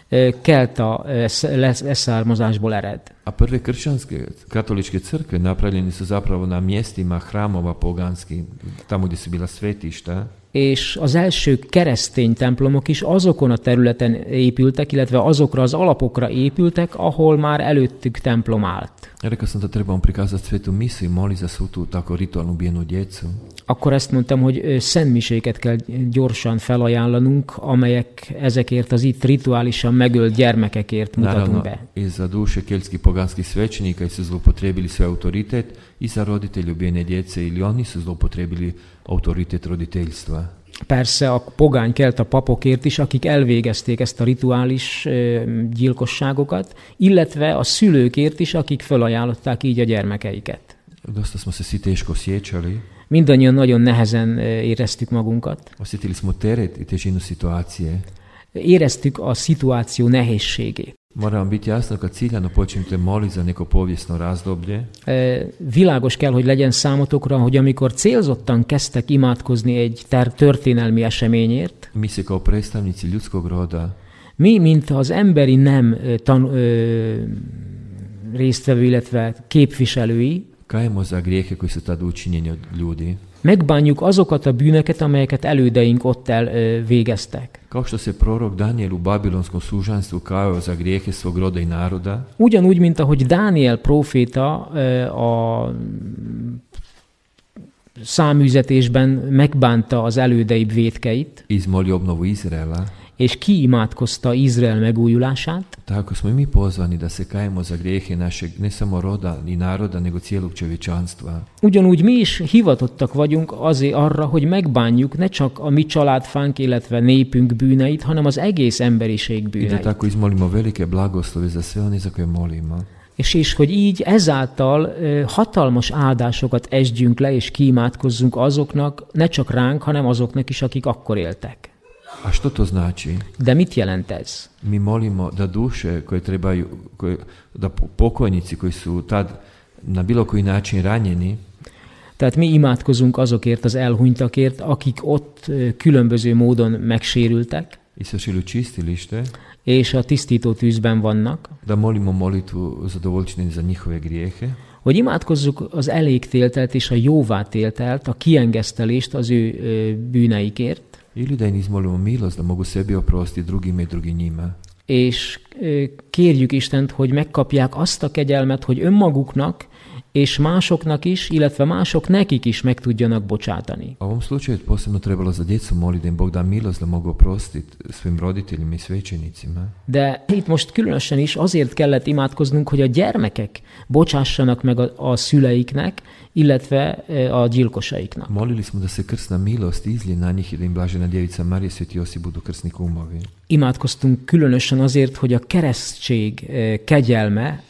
kelta leszármazásból ered. A prve kršćanske katoličke crkve napravljeni su zapravo na mjestima hramova poganski, tamo gdje su bila svetišta. És az első keresztény templomok is azokon a területen épültek, illetve azokra az alapokra épültek, ahol már előttük templom állt. Rekao sam da trebamo prikazati svetu misu i moli za svu tu tako ritualnu ubijenu djecu. Akkor ezt mondtam, hogy szentmiséket kell gyorsan felajánlanunk, amelyek ezekért az itt rituálisan megölt gyermekekért mutatunk be. I za duše keltskih poganskih svećenika i su zloupotrijebili svoj autoritet i za roditelje ubijene djece ili oni su zloupotrijebili autoritet roditeljstva. Persze a pogány kelta papokért is, akik elvégezték ezt a rituális gyilkosságokat, illetve a szülőkért is, akik felajánlották így a gyermekeiket. Dosta smo se svi teško osjećali. Mindannyian nagyon nehezen éreztük magunkat. Osjetili smo teret i težinu situacije. Éreztük a szituáció nehézségét. Mora vam biti jasno kad ciljano počnete moliti za neko povijesno razdoblje. Világos kell, hogy legyen számotokra, hogy amikor célzottan kezdtek imádkozni egy történelmi eseményért, Mi se kao predstavnici ljudskog roda, mi, mint az emberi nem résztvevő, illetve képviselői, kajemo za grijehe koji su tada učinjeni od ljudi. megbánjuk azokat a bűnöket, amelyeket elődeink ott elvégeztek. Kao što se prorok Daniel u babilonskom sužanstvu kajao za grijehe svog roda i naroda, Ugyanúgy, mint ahogy Dániel próféta a száműzetésben megbánta az elődeibb vétkeit, izmoli obnovu Izraela, és kiimádkozta Izrael megújulását, tako smo i mi pozvani da se kajemo za grijehe našeg ne samo roda i naroda, nego cijelog čovječanstva. ugyanúgy mi is hivatottak vagyunk azért arra, hogy megbánjuk ne csak a mi családfánk, illetve népünk bűneit, hanem az egész emberiség I da bűneit. tako izmolimo velike blagoslove za sve one za koje molimo. És hogy így ezáltal hatalmas áldásokat esdjünk le, és kiimádkozzunk azoknak, ne csak ránk, hanem azoknak is, akik akkor éltek. A što to znači? De mit jelent ez? Mi molimo da duše koje trebaju, da pokojnici koji su tad na bilo koji način ranjeni, Tehát mi imádkozunk azokért az elhunytakért, akik ott különböző módon megsérültek, izašli u čistilište, és a tisztító tűzben vannak, da molimo molitvu zadovoljčine za njihove grijehe, hogy imádkozzuk az elégtéltelt és a jóvátéltelt, a kiengesztelést az ő bűneikért, ili da im izmolimo milost da mogu sebi oprostiti drugime i drugi njima. és kérjük Istent, hogy megkapják azt a kegyelmet, hogy önmaguknak és másoknak is, illetve mások nekik is meg tudjanak bocsátani. A ovom slučaju je posebno trebalo za djecu moliti da im Bog da milost da mogu oprostiti svojim roditeljima i svećenicima. De itt most különösen is azért kellett imádkoznunk, hogy a gyermekek bocsássanak meg a szüleiknek, illetve a gyilkosaiknak. Molili smo da se krsna milost izlije na njih i da im blažena djevica Marija i Sveti Josip budu krsni kumovi. Imádkoztunk különösen azért, hogy a keresztség kegyelme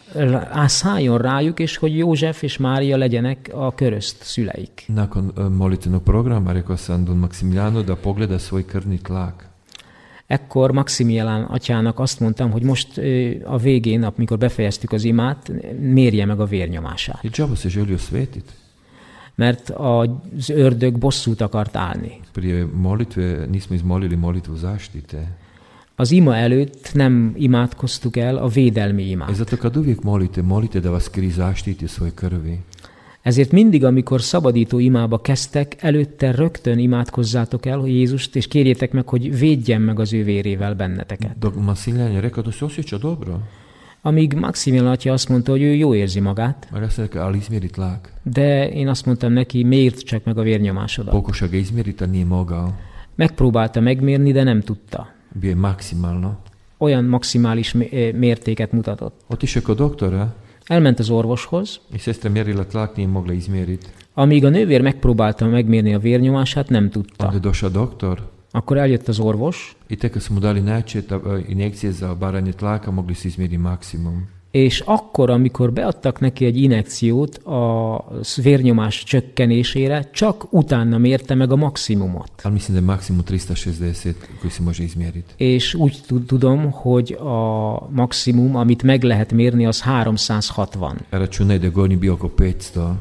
szálljon rájuk, és hogy József és Mária legyenek a körözt szüleik. Nakon molitvenog programa rekao sam Don Maximiliano da pogleda svoj krvni tlak. Ekkor Maximilián atyának azt mondtam, hogy most a végén, amikor befejeztük az imát, mérje meg a vérnyomását. I džaba se želio svetiti. Mert az ördög bosszút akart állni. Prije molitve nismo izmolili molitvu zaštite. Az ima előtt nem imádkoztuk el a védelmi imát. Zato kad uvijek molite da vas Krist zaštiti u svojoj krvi. Ezért mindig, amikor szabadító imába kezdtek, előtte rögtön imádkozzátok el Jézust, és kérjétek meg, hogy védjen meg az ő vérével benneteket. Dok Maximilian je rekao da se osjeća dobro. Amíg Maximilian atya azt mondta, hogy ő jó érzi magát, Ja sam rekao, ali izmjeri tlak. de én azt mondtam neki, mérd csak meg a vérnyomásodat. Pokuša ga izmjeriti, a nije mogao. Megpróbálta megmérni, de nem tudta. Bio je maksimalno. Olyan maximális mértéket mutatott. Otišao kod doktora Elment az orvoshoz, i sestra mjerila tlak, nije mogla izmjeriti. amíg a nővér megpróbálta megmérni a vérnyomását, nem Onda tudta. je došao doktor Akkor eljött az orvos, i tek kad su mu dali najjače injekcije za obaranje tlaka, mogli su izmjeriti maksimum. és akkor, amikor beadtak neki egy injekciót a vérnyomás csökkenésére, csak utána mérte meg a maximumot. Ali mislim da je maksimum 360 koji se može izmjeriti. És úgy tudom, hogy a maximum, amit meg lehet mérni, az 360. Računaj da je gornji bio oko 500.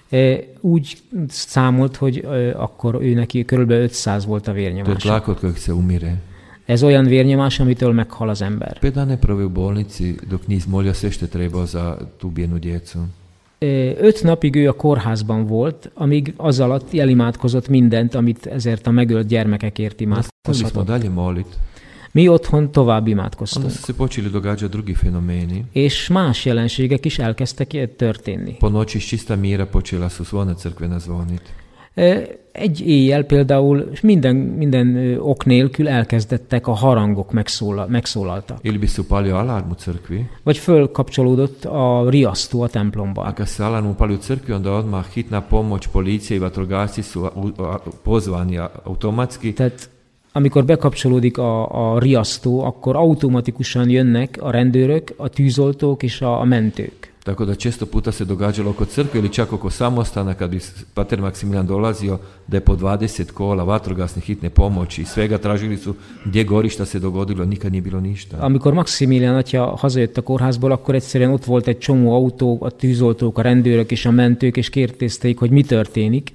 Úgy számolt, hogy akkor ő neki körülbelül 500 volt a To je vérnyomása. tlak od kojeg se umire. Ez olyan vérnyomás, amitől meghal az ember. 5 dana je proveo u bolnici dok nije izmolio sve što je trebao za tu bijenu djecu. 5 napig ő a kórházban volt, amíg az alatt elimádkozott mindent, amit ezért a megölt gyermekekért Nastavili smo imádkozhatott. dalje molit. Mi otthon tovább Onda imádkoztunk. su se počeli događati drugi fenomeni. És más jelenségek is elkezdtek történni. Po noći iz čista mira počela su zvona crkvena zvonit. Egy éjjel például minden ok nélkül elkezdettek a harangok megszólaltak. Ili bi se upalio alarm u crkvi. Vagy fölkapcsolódott a riasztó a templomban. A kad se alarm upali u crkvi, onda odmah hitna pomoć, policija i vatrogasci su pozvani automatski. Tehát amikor bekapcsolódik a riasztó, akkor automatikusan jönnek a rendőrök, a tűzoltók és a mentők. Tako da često puta se događalo oko crkve ili čak oko samostana kad bi pater Maksimilijan dolazio da je po 20 kola vatrogasne hitne pomoći i svega, tražili su gdje gori, šta se dogodilo, nikad nije bilo ništa. Amikor Maximilian atya hazajött a kórházból, akkor egyszerűen ott volt egy csomó autó, a tűzoltók, a rendőrök és a mentők, és kérdezték, hogy mi történik,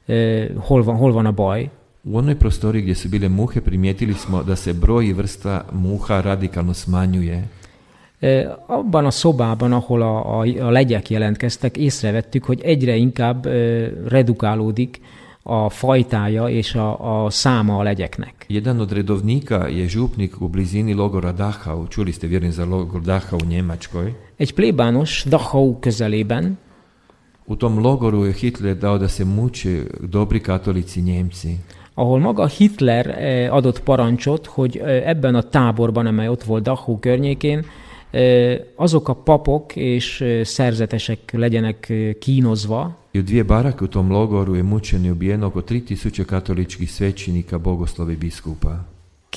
hol van a baj. U onoj prostoriji gdje su bile muhe primijetili smo da se broj i vrsta muha radikalno smanjuje. Abban a szobában, ahol a legyek jelentkeztek, észrevettük, hogy egyre inkább redukálódik a fajtája és a száma a legyeknek. Jedan od redovnika je župnik u blizini logora Dachau. Čuli ste, vjerujem, za logor Dachau u Njemačkoj. Egy plébános Dachau közelében. U tom logoru je Hitler dao da se muče dobri katolici Njemci. Ahol maga Hitler adott parancsot, hogy ebben a táborban, amely ott volt Dachau környékén, azok a papok és szerzetesek legyenek kínozva. I u 2 barake u tom logoru je mučeno i ubijeno oko 3000 katoličkih svećenika, bogoslova i biskupa.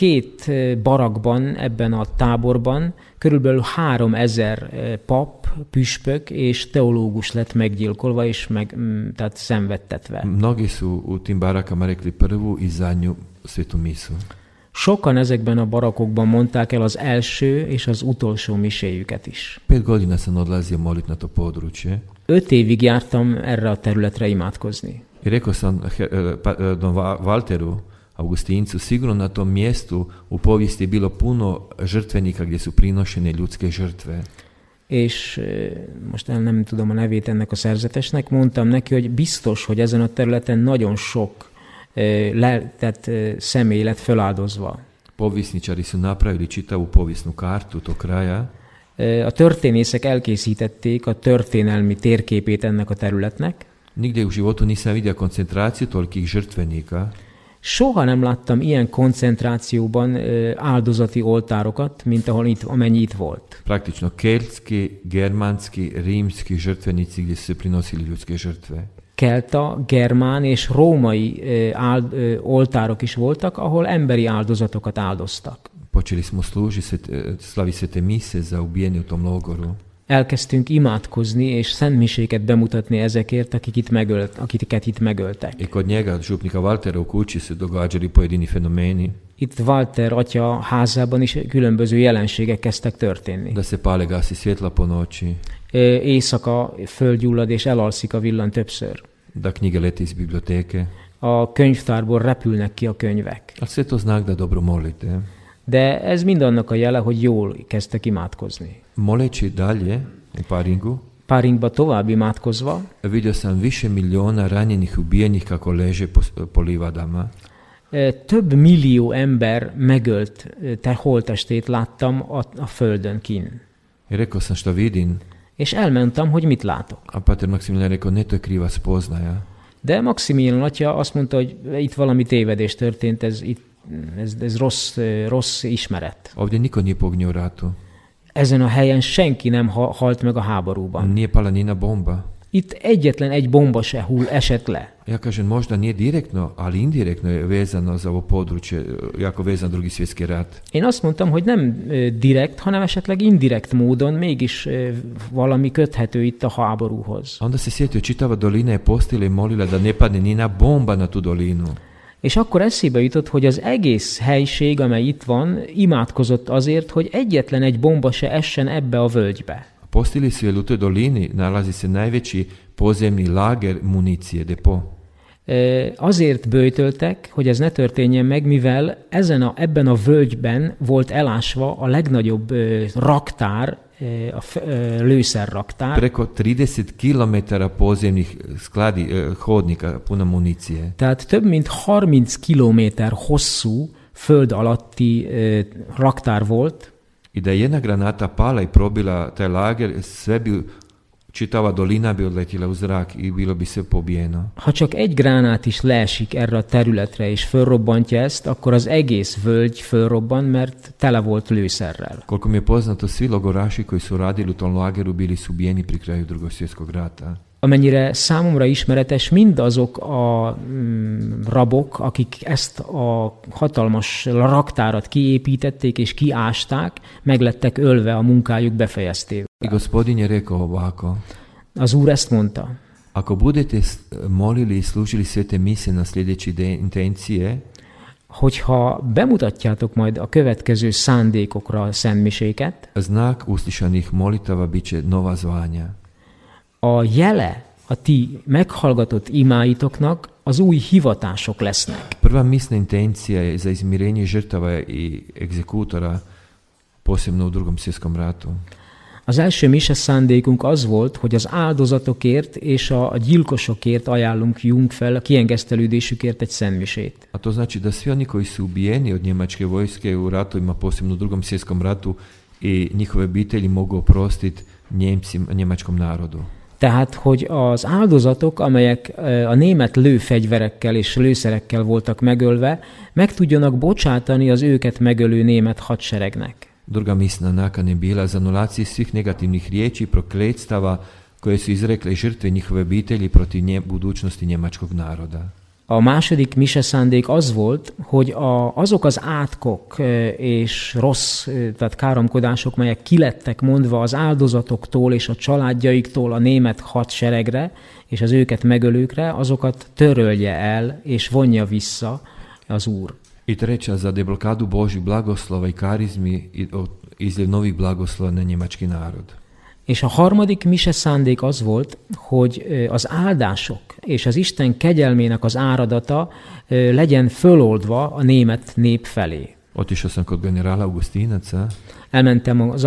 2 barakban, ebben a táborban körülbelül 3000 pap, püspök és teológus lett meggyilkolva és tehát szenvedtetve. Mnogi su u tim barakama rekli prvu i zadnju svetu misu. Sokan ezekben a barakokban mondták el az első és az utolsó miséjüket is. 5 godina sam odlazio molit na to područje. 5 évig jártam erre a területre imádkozni. I rekao sam Don Walteru, Augustincu, sigurno na tom mjestu u povijesti je bilo puno žrtvenika gdje su prinošene ljudske žrtve. És most nem tudom a nevét ennek a szerzetesnek, mondtam neki, hogy biztos, hogy ezen a területen nagyon sok tehát személy lett feláldozva. Povisničari su napravili čitavu povijesnu kartu tog kraja. A történészek elkészítették a történelmi térképét ennek a területnek. Nigdje u životu nisam vidio koncentraciju tolikih žrtvenika. Soha nem láttam ilyen koncentrációban áldozati oltárokat, mint amennyi itt volt. Praktično keltski, germanski, rimski žrtvenici gdje su se prinosili ljudske žrtve. Kelta, germán és római oltárok is voltak, ahol emberi áldozatokat áldoztak. Počeli smo slaviti svete mise za ubijeni u tom logoru. elkezdtünk imádkozni és szentmiséket bemutatni ezekért, akiket itt megöltek. I kod njega, župnika Valtera, u kući se događali pojedini fenomeni. Itt Walter atya házában is különböző jelenségek kezdtek történni. Da se pale gasi svjetla po noći. Éjszaka földgyullad és elalszik a villan többször. Da knjige lete iz biblioteke. A könyvtárból repülnek ki a könyvek. A sve to znak da dobro molite. De ez mind annak a jele, hogy jól kezdtek imádkozni. Moleći dalje u Paringu, Páringba tovább imádkozva, vidio sam više miliona ranjenih ubijenih kako leže po livadama. Több millió ember megölt holttestét láttam a földön kín. I rekao sam što vidim, És elmentem, hogy mit látok. a pater Maksimilijan rekao, ne, to je kriva spoznaja. De Maximilian atya azt mondta, hogy itt valami tévedés történt, ez rossz ismeret. Ovdje niko nije poginio u ratu. Ezen a helyen senki nem halt meg a háborúban. Nije pala ni jedna bomba. Itt egyetlen egy bomba se esett le. Ja kažem, možda nije direktno, ali indirektno je vezano za ovo područje, jako vezano Drugi svjetski rat. Én azt mondtam, hogy nem direkt, hanem esetleg indirekt módon mégis valami köthető itt a háborúhoz. Onda se sjetio, čitava dolina je postila i molila da ne padne ni jedna bomba na tu dolinu. És akkor eszébe jutott, hogy az egész helység, amely itt van, imádkozott azért, hogy egyetlen egy bomba se essen ebbe a völgybe. Postili su, jer u toj dolini nalazi se najveći podzemni lager municije, depo. Azért böjtöltek, hogy ez ne történjen meg, mivel ebben a völgyben volt elásva a legnagyobb raktár, a lőszerraktár. Preko 30 kilometara podzemnih skladi, hodnika, puna municije. Tehát több mint 30 kilométer hosszú föld alatti raktár volt. I da je jedna granata pala i probila taj lager, sve bi, čitava dolina bi odletila u zrak i bilo bi sve pobijeno. Ha csak egy gránát is leesik erre a területre és fölrobbantja ezt, akkor az egész völgy fölrobban, mert tele volt lőszerrel. Koliko mi je poznato, svi logoraši koji su radili u tom lageru bili su ubijeni pri kraju Drugog svjetskog rata. Amennyire számomra ismeretes, mindazok a rabok, akik ezt a hatalmas raktárat kiépítették és kiásták, meglettek ölve a munkájuk befejeztével. I gospodin je rekao ovako. Az Úr ezt mondta. Ako budete molili i služili svete mise na sljedeće intencije, hogyha bemutatjátok majd a következő szándékokra a szentmiséket, znak uslišanih molitava bit će nova zvanja. A jele a ti meghallgatott imáitoknak az új hivatások lesznek. Prva misna intencija je za izmirenje žrtava i egzekutora, posebno u Drugom svjetskom ratu. Az első mise szándékunk az volt, hogy az áldozatokért és a gyilkosokért ajánlunk fel a kiengesztelődésükért egy szentmisét. A to znači da svi oni koji su ubijeni od njemačke vojske u ratovima, posebno u Drugom svjetskom ratu, i njihove obitelji mogu oprostiti njemačkom narodu. Tehát, hogy az áldozatok, amelyek a német lőfegyverekkel és lőszerekkel voltak megölve, meg tudjanak bocsátani az őket megölő német hadseregnek. Druga misna nakana je bila za anulaciju svih negativnih riječi i prokletstava koje su izrekle žrtve njihove obitelji protiv budućnosti njemačkog naroda. A második mise szándék az volt, hogy azok az átkok és rossz, tehát káromkodások, melyek kilettek mondva az áldozatoktól és a családjaiktól a német hadseregre és az őket megölőkre, azokat törölje el és vonja vissza az Úr. I treća, za deblokadu Božjih blagoslova i karizmi i izljev novih blagoslova na njemački narod. És a harmadik mise szándék az volt, hogy az áldások és az Isten kegyelmének az áradata legyen föloldva a német nép felé. Otišao sam kod generála Augustinaca. Elmentem az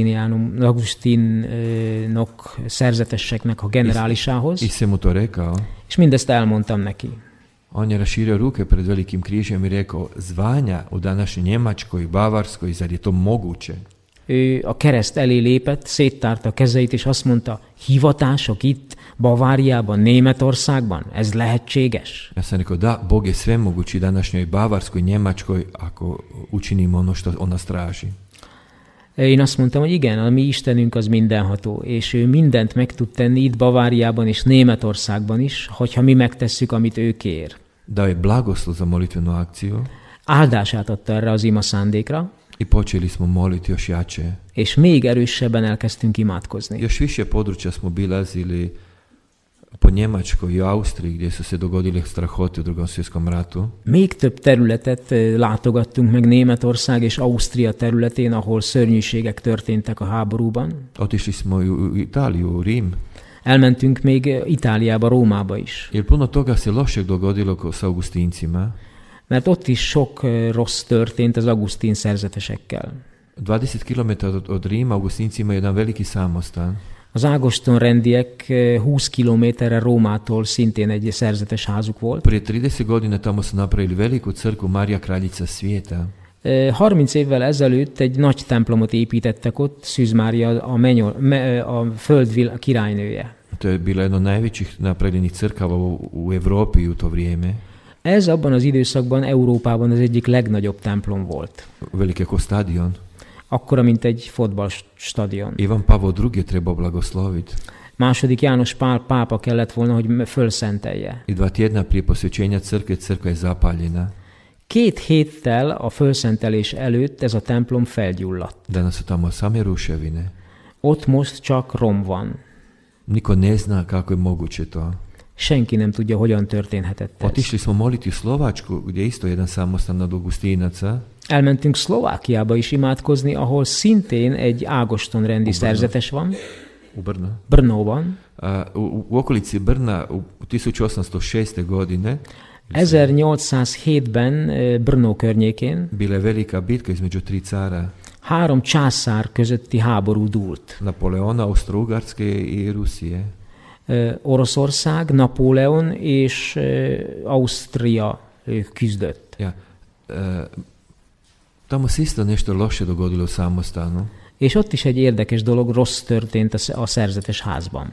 Augustinok szerzeteseknek a generálisához, I se mu to rekao. és mindezt elmondtam neki. On je raširio ruke pred velikim križem i rekao, zvanja u današnjoj Njemačkoj, Bavarskoj, zar je to moguće? Ő a kereszt elé lépett, széttárta a kezeit, és azt mondta, hivatások itt, Baváriában, Németországban, ez lehetséges? Ja sam rekao, da, Bog je sve mogući današnjoj Bavarskoj, Njemačkoj, ako učinimo ono što ona straži. Én azt mondtam, hogy igen, a mi Istenünk az mindenható, és ő mindent meg tud tenni itt Baváriában és Németországban is, hogyha mi megtesszük, amit ő kér. Dao je blagoslov za molitvenu akciju. Áldását adta erre az ima szándékra. I počeli smo moliti još jače. És még erősebben elkezdtünk imádkozni. Još više područja smo obilazili po Njemačkoj i Austriji gdje su se dogodile strahote u Drugom svjetskom ratu. Még több területet látogattunk meg Németország és Ausztria területén, ahol szörnyűségek történtek a háborúban. Otišli smo u Italiju, u Rim. Elmentünk még Itáliába, Rómába is. Jer puno toga se lošeg dogodilo s Augustincima. Mert ott is sok rossz történt az Augustin szerzetesekkel. 20 km od Rima Augustinci imaju jedan veliki samostan. Az Ágoston rendiek 20 kilométerre Rómától szintén egy szerzetes házuk volt. Prije 30 godina tamo su napravili veliku crkvu Marija kraljica svijeta. 30 évvel ezelőtt egy nagy templomot építettek ott, Szűz Mária a föld királynője. To je bila jedna od najvećih napravljenih crkava u Evropi u to vrijeme. Ez abban az időszakban Európában az egyik legnagyobb templom volt. Velike ko stadion. Akkora, mint egy fotballstadion. Ivan Pavol II treba blagosloviti. Második János Pál pápa kellett volna, hogy fölszentelje. I 2 tjedna prije posvećenja crkve, crkva je zapaljena. 2 héttel a fölszentelés előtt ez a templom felgyulladt. Danas su tamo same ruševine. Ott most csak rom van. Niko ne zna kako je moguće to. Senki nem tudja, hogyan történhetett ez. Otišli smo moliti u Slovačku, gdje je isto jedan samostan od Augustinaca. Elmentünk Szlovákiába is imádkozni, ahol szintén egy Ágoston rendi szerzetes van. U Brno. Brnóban. U okolici Brna u 1806. godine 1807-ben Brno környékén bila je velika bitka između 3 cara. 3 császár közötti háború dúlt. Napoleona, Austro-Ugarske i Rusije. Oroszország, Napóleon és Ausztria küzdött. Ja. Tamo se isto nešto loše dogodilo u samostanu. És ott is egy érdekes dolog, rossz történt a szerzetes házban.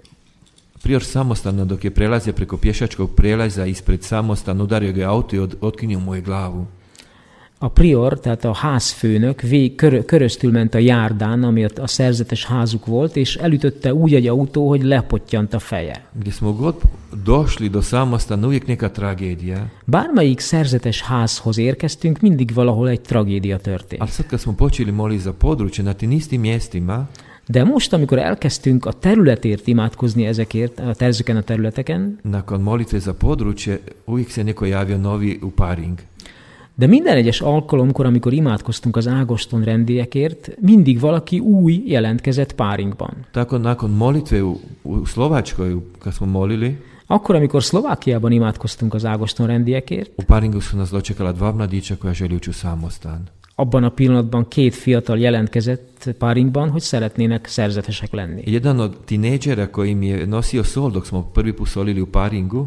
Prior samostana dok je prelazio preko pješačkog prijelaza ispred samostana udario ga auto i otkinuo mu je glavu. A prior, tehát a házfőnök köröztül ment a járdán, ami a szerzetes házuk volt, és elütötte úgy egy autó, hogy lepottyant a feje. Gdje smo god došli do samostana, uvijek neka tragedija. Bármelyik szerzetes házhoz érkeztünk, mindig valahol egy tragédia történt. Ali sad kad smo počeli moliti za područje na tim istim mjestima, de most, amikor elkezdtünk a területért imádkozni ezeken a területeken, nakon molitve za područje, uvijek se neko javio novi u Paring. De minden egyes alkalomkor, amikor imádkoztunk az Ágoston rendiekért, mindig valaki új jelentkezett Páringban. Tako nakon molitve u Slovačkoj, kad smo molili, akkor, amikor Szlovákiában imádkoztunk az Ágoston rendiekért, u Paringu su nas dočekala 2 mladića koja želi ući u samostan. Abban a pillanatban 2 fiatal jelentkezett Páringban, hogy szeretnének szerzetesek lenni. Jedan od tinejdžera koji mi je nosio sol dok smo prvi put solili u Paringu,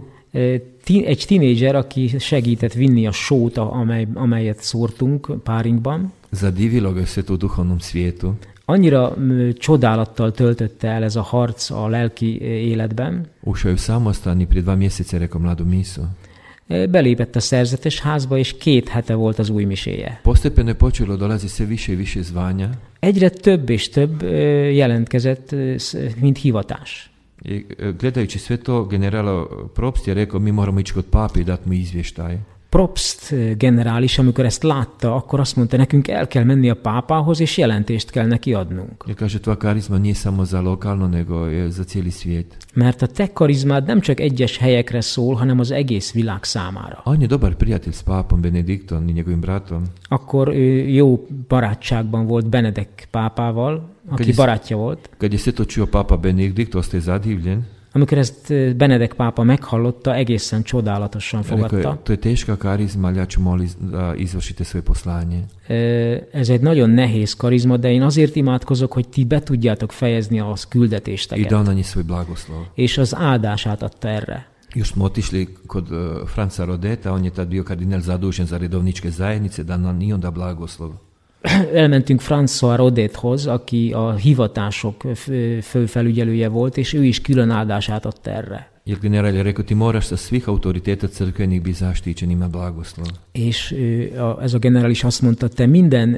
egy tinédzser, aki segített vinni a sót, amelyet szórtunk Páringban. Zadivilo ga se to u duhovnom svijetu. Annyira csodálattal töltötte el ez a harc a lelki életben. Ušao je u samostan i prije 2 mjeseca rekao mladu misu. Belépett a szerzetes házba, és 2 hete volt az új miséje. Postepeno je počelo dolazi sve više i više zvanja. Egyre több és több jelentkezett, mint hivatás. I gledajući sve to, general Probst je rekao, mi moramo ići kod pape i dati mu izvještaj. Probst generális, amikor ezt látta, akkor azt mondta, nekünk el kell menni a pápához, és jelentést kell neki adnunk. Jer kaže, tvoja karizma nije samo za lokalno, nego je za cijeli svijet. Mert a te karizmád nem csak egyes helyekre szól, hanem az egész világ számára. On je dobar prijatelj s papom Benediktom i njegovim bratom. Akkor ő jó barátságban volt Benedek pápával, aki barátja volt. Kad je sve to čuo papa Benedikt, ostaje zadivljen. Amikor ezt Benedek pápa meghallotta, egészen csodálatosan fogadta. To je teška karizma, ali ja ću moliti da izvršite svoje poslanje. Ez egy nagyon nehéz karizma, de én azért imádkozok, hogy ti be tudjátok fejezni a küldetésteket. I dao na nje svoj blagoslov. És az áldását adta erre. Još smo otišli kod Franca Rodeta, on je tad bio kardinal zadužen za redovničke zajednice, da nam i onda blagoslov. Elmentünk François Rodethoz, aki a hivatások főfelügyelője volt, és ő is külön áldását adta erre. Jer general je rekao, ti moraš sa svih autoriteta crkvenih biti zaštićen, ima blagoslov. És ez a generális azt mondta, te minden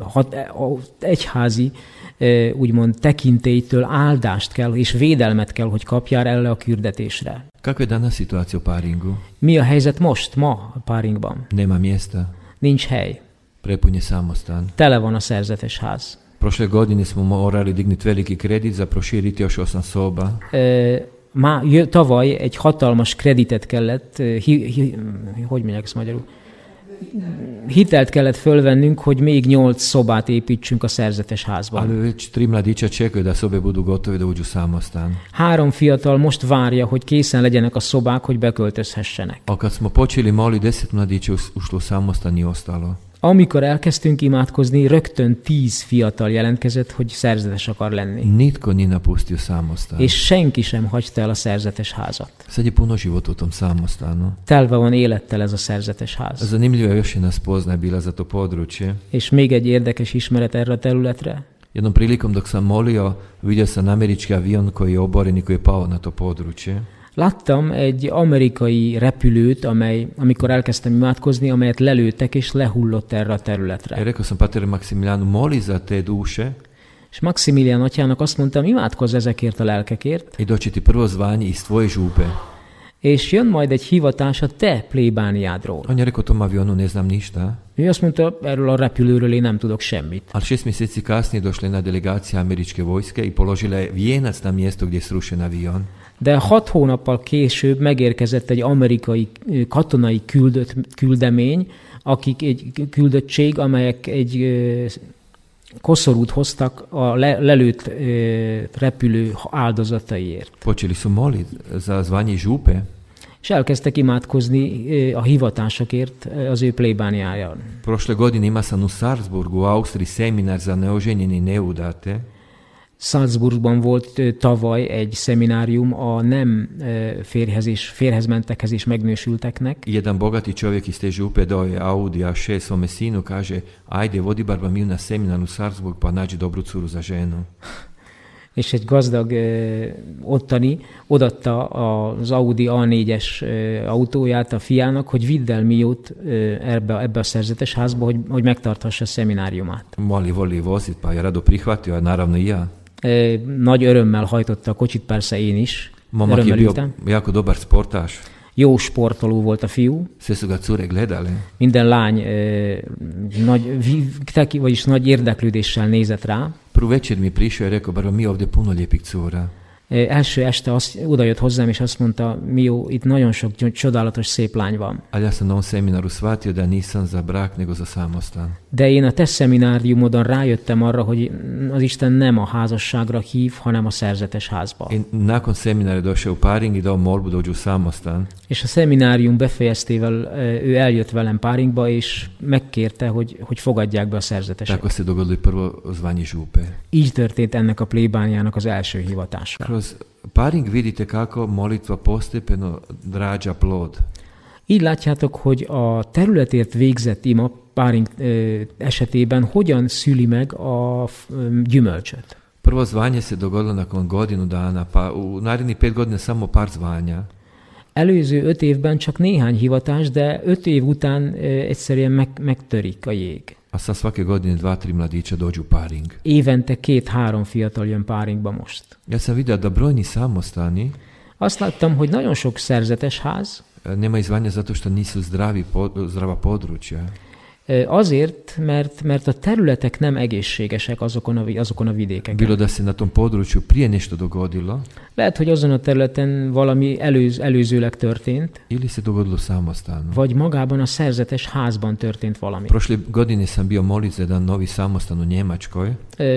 egyházi úgymond tekintélytől áldást kell, és védelmet kell, hogy kapjál erre a küldetésre. Kakva je danas situacija u Paringu? Mi a helyzet most, ma Páringban? Nema mjesta. Nincs hely. Prepun je samostan. Tele van a szerzetes ház. Prošle godine smo morali digniti veliki kredit za proširiti još 8 soba. Tavaly egy hatalmas kreditet kellett, hogy mondják ezt magyarul? Hitelt kellett fölvennünk, hogy még 8 szobát építsünk a szerzetes házban. Ali već 3 mladića čekaju da sobe budu gotove da uđu u samostan. 3 fiatal most várja, hogy készen legyenek a szobák, hogy beköltözhessenek. A kad smo počeli moliti, 10 mladića ušlo u samostan i ostalo. Amikor elkezdtünk imádkozni, rögtön 10 fiatal jelentkezett, hogy szerzetes akar lenni. Nitko nije napustio samostan. És senki sem hagyta el a szerzetes házat. Sad je puno života u tom samostanu. Telve van élettel ez a szerzetes ház. Zanimljiva još jedna spoznaja bila za to područje. És még egy érdekes ismeret erre a területre. Jednom prilikom dok sam molio, vidio sam američki avion koji je oboren i koji je pao na to područje. Láttam egy amerikai repülőt, amikor elkezdtem imádkozni, amelyet lelőttek és lehullott erre a területre. Rekao sam Pater Maksimilianu, moli za te duše. És Maximilian atyának azt mondtam, imádkozz ezekért a lelkekért. I doći ti prvo zvanje iz tvoje župe. És jön majd egy hivatás a te plébániádról. On je rekao, tom avionu ne znam ništa. Ő azt mondta, erről a repülőről én nem tudok semmit. Ali 6 mjeseci kasnije došla jedna delegacija američke vojske i položila je vijenac na mjesto gdje je srušen avion. De 6 hónappal később megérkezett egy amerikai katonai küldemény, egy küldöttség, amelyek egy koszorút hoztak a lelőtt repülő áldozataiért. Počeli su moliti za zvanje župe. És elkezdtek imádkozni a hivatásokért az ő plébániáján. Prošle godine ima sam u Salzburgu, u Austriji, seminar za neoženjene i neudate. Salzburgban volt tavaly egy szeminárium a nem férhez mentekhez és megnősülteknek. Jedan bogati čovjek iz te župe dao je Audi A6 svome sinu, kaže, ajde, vodi Bartolomiju na seminar u Salzburg, pa nađi dobru curu za ženu. És egy gazdag ottani odatta az Audi A4-es autóját a fiának, hogy vidd el Miót ebbe a szerzetes házba, hogy megtarthassa a szemináriumát. Voli vozit, pa je rado prihvatio, a naravno i ja. Nagy örömmel hajtotta a kocsit, persze én is. Momak je bio jako dobar sportaš. Jó sportoló volt a fiú. Sve su ga cure gledale. Minden lány nagy érdeklődéssel nézett rá. Prvu večer mi prišao i rekao, Barba, mi ovdje puno lijepih cura. Első este oda jött hozzám, és azt mondta, Mió, itt nagyon sok csodálatos szép lány van. Ali ja sam na ovom seminaru shvatio da nisam za brak, nego za samostan. De én a te szemináriumodon rájöttem arra, hogy az Isten nem a házasságra hív, hanem a szerzetes házba. I nakon seminara došao u Paring i dao molbu da uđu u samostan. És a szeminárium befejeztével ő eljött velem Páringba, és megkérte, hogy fogadják be a szerzetesek. Tako se dogodilo i prvo zvanje župe. Így történt ennek a plébániának az első hivatása. Kroz Paring vidite kako molitva postepeno rađa plod. Így látjátok, hogy a területért végzett ima Páring esetében hogyan szüli meg a gyümölcsöt. Prvo zvanje se dogodilo nakon godinu dana, pa u narednih 5 godina samo par zvanja. Előző 5 évben csak néhány hivatás, de 5 év után egyszerűen megtörik a jég. A sad svake godine 2-3 mladića dođu u Paring. Évente 2-3 fiatal jön Páringba most. Ja sam vidio da brojni samostani azt láttam, hogy nagyon sok szerzetes ház nema zvanja zato što nisu zdrava područja. Azért, mert a területek nem egészségesek azokon a vidékeken. Bilo da se na tom području prije nešto dogodilo. Lehet, hogy azon a területen valami előzőleg történt. Ili se dogodilo u samostanu. Vagy magában a szerzetes házban történt valami. Prošle godine sam bio molit za jedan novi samostan u Njemačkoj.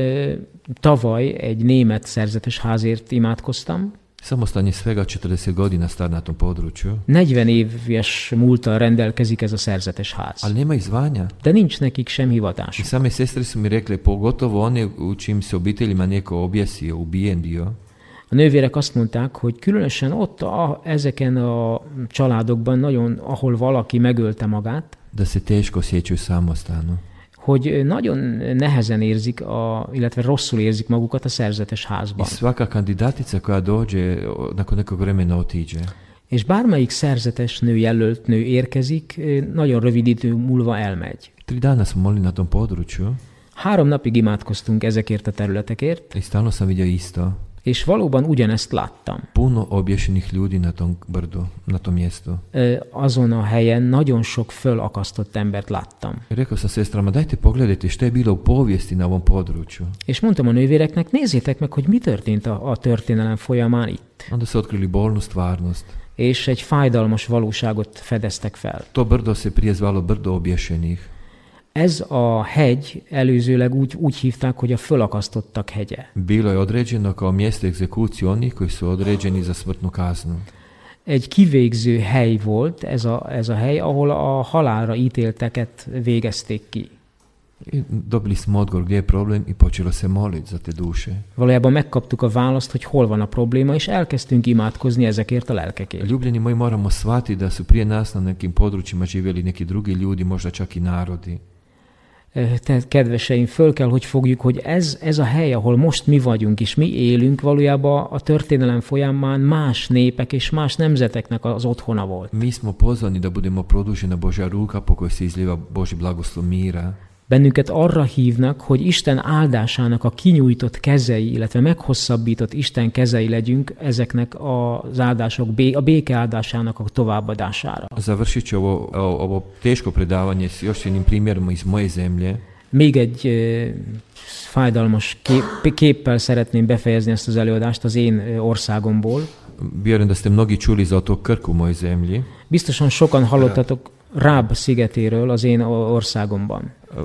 Tavaly egy német szerzetes házért imádkoztam. Samostan je svega 40 godina star na tom području. 40 éves múlttal rendelkezik ez a szerzetes ház. Ali nema zvanja. De nincs nekik sem hivatás. I same sestre su mi rekle, pogotovo one u čim se obiteljima neko objesio, ubijen bio. A nővérek azt mondták, hogy különösen ott ezeken a családokban, nagyon, ahol valaki megölte magát, da se teško osjećaju samostanu. Hogy nagyon nehezen érzik, illetve rosszul érzik magukat a szerzetes házban. I svaka kandidatica koja dođe, nakon nekog vremena otiđe. És bármelyik szerzetes jelölt nő érkezik, nagyon rövid idő múlva elmegy. 3 dana smo molili na tom području. 3 napig imádkoztunk ezekért a területekért. I stalno sam vidio isto. És valóban ugyanezt láttam. Puno obješenih ljudi na tom brdu, na tom mjestu. Azon a helyen nagyon sok fölakasztott embert láttam. I rekao sam sestrama, dajte pogledajte što je bilo u povijesti na ovom području. És mondtam a nővéreknek, nézzétek meg, hogy mi történt a történelem folyamán itt. Onda su otkrili bolnu stvarnost. És egy fájdalmas valóságot fedeztek fel. To brdo se prije zvalo brdo obješenih. Ez a hegy előzőleg úgy hívták, hogy a fölakasztottak hegye. Bilo je određeno kao mjesto egzekucije onih koji su određeni za smrtnu kaznu. Egy kivégző hely volt ez a hely, ahol a halálra ítélteket végezték ki. I dobili smo odgovor gdje je problem i počelo se moliti za te duše. Valójában megkaptuk a választ, hogy hol van a probléma, és elkezdtünk imádkozni ezekért a lelkekért. Ljubljeni moji, moramo shvatiti da su prije nas na nekim područjima živjeli neki drugi ljudi, možda čak i narodi. Tehát kedveseim, föl kell, hogy fogjuk, hogy ez a hely, ahol most mi vagyunk és mi élünk, valójában a történelem folyamán más népek és más nemzeteknek az otthona volt. Mi smo pozvani da budemo produžena Božja ruka po kojoj se izlijeva Božji blagoslov mira. Bennünket arra hívnak, hogy Isten áldásának a kinyújtott kezei, illetve meghosszabbított Isten kezei legyünk ezeknek az áldások, a béke áldásának a továbbadására. Završit ću ovo teško predavanje s još jednim primjerom iz moje zemlje. Még egy fájdalmas képpel szeretném befejezni ezt az előadást az én országomból. Vjerujem da ste mnogi čuli za otok Krk u mojoj zemlji. Biztosan sokan hallottatok Ráb szigetéről az én országomban.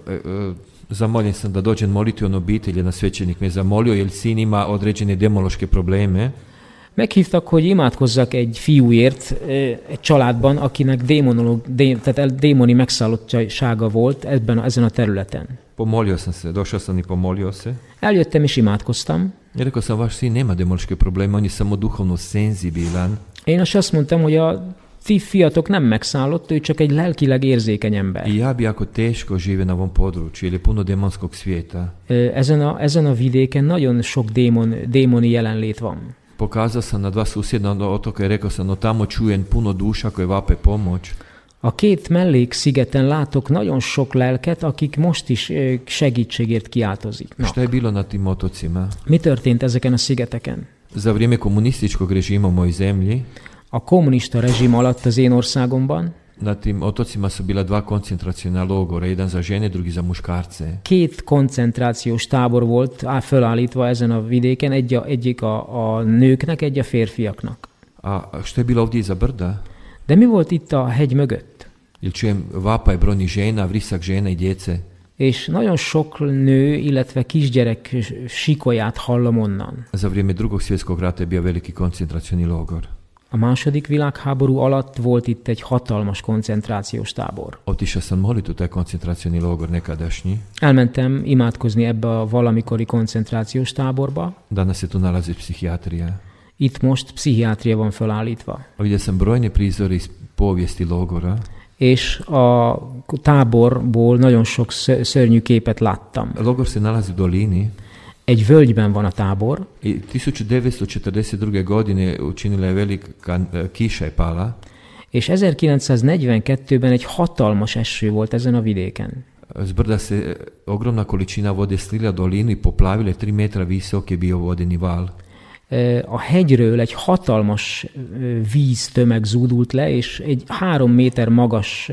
Zamoljen sam da dođem moliti on obitelj, jedan svećenik me zamolio jer sin ima određene demološke probleme. Meghívtak, hogy imádkozzak egy fiúért egy családban, akinek tehát démoni megszállottsága volt ezen a területen. Pomolio sam se, došao sam i pomolio se. Eljöttem és imádkoztam. I rekao sam, vaš sin nema demološke probleme, on je samo duhovno senzibilan. Én azt mondtam, hogy a ti fiatok nem megszállott, ő csak egy lelkileg érzékeny ember. I ja bi jako teško žive na ovom području, jer je puno demonskog svijeta. Ezen a vidéken nagyon sok démoni jelenlét van. Pokazao sam na dva susjedna otoka i rekao sam, no tamo čujem puno duša koje vape pomoć. A két mellékszigeten látok nagyon sok lelket, akik most is segítségért kiáltozik. Šta je bilo na tim otocima? Mi történt ezeken a szigeteken? Za vrijeme komunističkog režima u mojoj zemlji, a kommunista rezsim alatt az én országomban na tim otocima su bila dva koncentraciona logora, jedan za žene, drugi za muškarce. Két koncentrációs tábor volt fölállítva ezen a vidéken, egyik a nőknek, egy a férfiaknak. A što je bilo ovdje iza brda? De mi volt itt a hegy mögött? Ili čujem vapaj brojnih žena, vrisak žena i djece. És nagyon sok nő, illetve kisgyerek sikolyát hallom onnan. Za vrijeme drugog svjetskog rata je bio veliki koncentracioni logor. A második világháború alatt volt itt egy hatalmas koncentrációs tábor. Otišao sam moliti u taj koncentracioni logor nekadašnji. Elmentem imádkozni ebbe a valamikori koncentrációs táborba. Danas se tu nalazi psihijatrija. Itt most pszichiátria van felállítva. Vidio sam brojne prizore iz povijesti logora. És a táborból nagyon sok szörnyű képet láttam. Logor se nalazi u dolini. Egy völgyben van a tábor. 1942. godine učinila je velika kiša je pala. És 1942-ben egy hatalmas eső volt ezen a vidéken. S brda se ogromna količina vode slila dolinu i poplavile 3 metra visok je bio vodeni val. A hegyről egy hatalmas víztömeg zúdult le, és egy 3 méter magas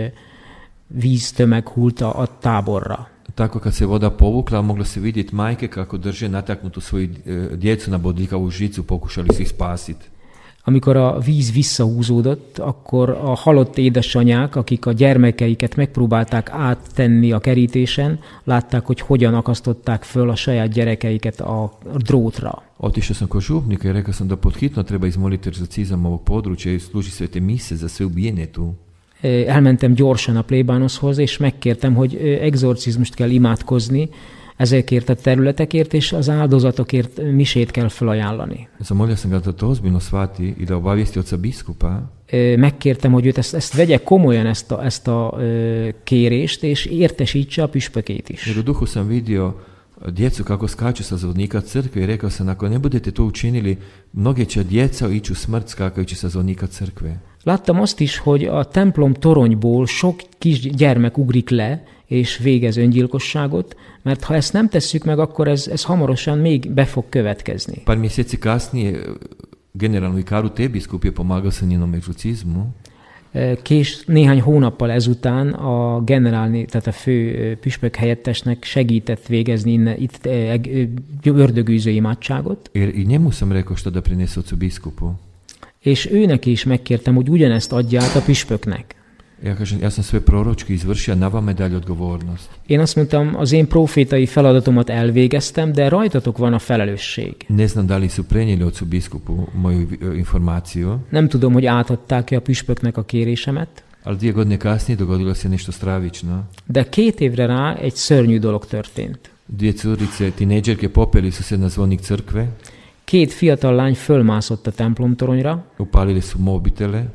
víztömeg hult a táborra. Tako kad se voda povukla, moglo se vidjeti majke kako drže nataknutu svoju djecu na bodljikavu žicu, pokušali su ih spasiti. Amikor a víz visszahúzódott, akkor a halott édesanyák, akik a gyermekeiket megpróbálták áttenni a kerítésen, látták, hogy hogyan akasztották föl a saját gyerekeiket a drótra. Otišao sam kod župnika i rekao sam da pod hitno treba izmoliti egzorcizam ovog područja i služi svete mise za sve ubijene tu. Elmentem gyorsan a plébánoszhoz, és megkértem, hogy egzorcizmust kell imádkozni ezekért a területekért, és az áldozatokért misét kell felajánlani. Zamolio sam ga da to ozbiljno shvati i da obavijesti oca biskupa. Megkértem, hogy őt ezt vegye komolyan ezt a kérést, és értesítse a püspökét is. Jer u duhu sam vidio djecu kako skaču sa zvonika crkve i rekao sam, ako ne budete to učinili, mnoge će djeca ići u smrt skakajući sa zvonika crkve. Láttam azt is, hogy a templom toronyból sok kis gyermek ugrik le, és végez öngyilkosságot, mert ha ezt nem tesszük meg, akkor ez hamarosan még be fog következni. Par mjeseci kasnije, generalno vikaru te biskup je pomagao sa njenom egzorcizmu. Néhány hónappal ezután a generálni, tehát a fő püspök helyettesnek segített végezni itt ördögűző imádságot. I njemu sam rekao šta da prinese ocu biskupu. És őnek is megkértem, hogy ugyanezt adja át a püspöknek. Ja kažem, ja sam sve proročki izvršio, na vama je dalje odgovornost. Én azt mondtam, az én profétai feladatomat elvégeztem, de rajtatok van a felelősség. Ne znam da li su prenijeli ocu biskupu moju informaciju. Nem tudom, hogy átadták-e a püspöknek a kérésemet. Ali 2 godine kasnije dogodilo se nešto stravično. De 2 évre rá egy szörnyű dolog történt. 2 curice, tinejdžerke, popeli su se na zvonik crkve. 2 fiatal lány fölmászott a templomtoronyra. Upalili su mobitele.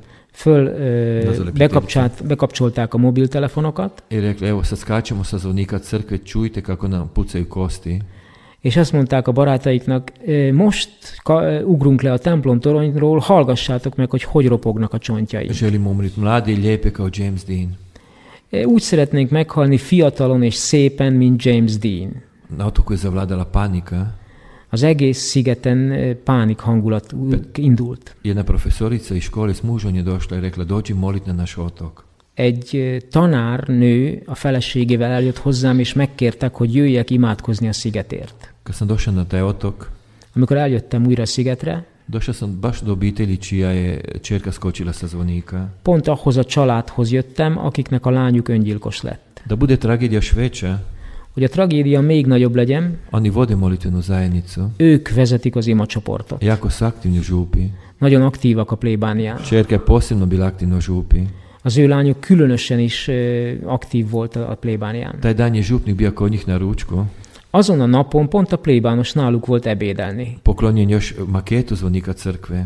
Bekapcsolták a mobiltelefonokat. I rekli, evo sad skačemo sa zvonika crkve, čujte kako nam pucaju kosti. És azt mondták a barátaiknak, most ugrunk le a templom toronyról, hallgassátok meg, hogy ropognak a csontjai. Želimo umriti mladi i lijepe kao James Dean. Úgy szeretnénk meghalni fiatalon és szépen, mint James Dean. Na otoku je zavladala panika. Az egész szigeten pánik hangulat indult. Jedna profesorica iz škole s mužom je došla i rekla, dođi molit na naš otok. Egy tanárnő a feleségével eljött hozzám, és megkértek, hogy jöjjek imádkozni a szigetért. Kad sam došao na taj otok, amikor eljöttem újra a szigetre, došao sam baš do obitelji čija je čerka skočila sa zvonika. Pont ahhoz a családhoz jöttem, akiknek a lányuk öngyilkos lett. Da bude tragedija još veća, hogy a tragédia még nagyobb legyen, oni vode molitvenu zajednicu. Ők vezetik az imacsoportot. Jako su aktivni u župi. Nagyon aktívak a plébánián. Čerka je posebno bila aktivna u župi. Az ő lányuk különösen is aktív volt a plébánián. Taj dan je župnik bio kod njih na ručku. Azon a napon pont a plébános náluk volt ebédelni. Poklonjen još maketu zvonika crkve.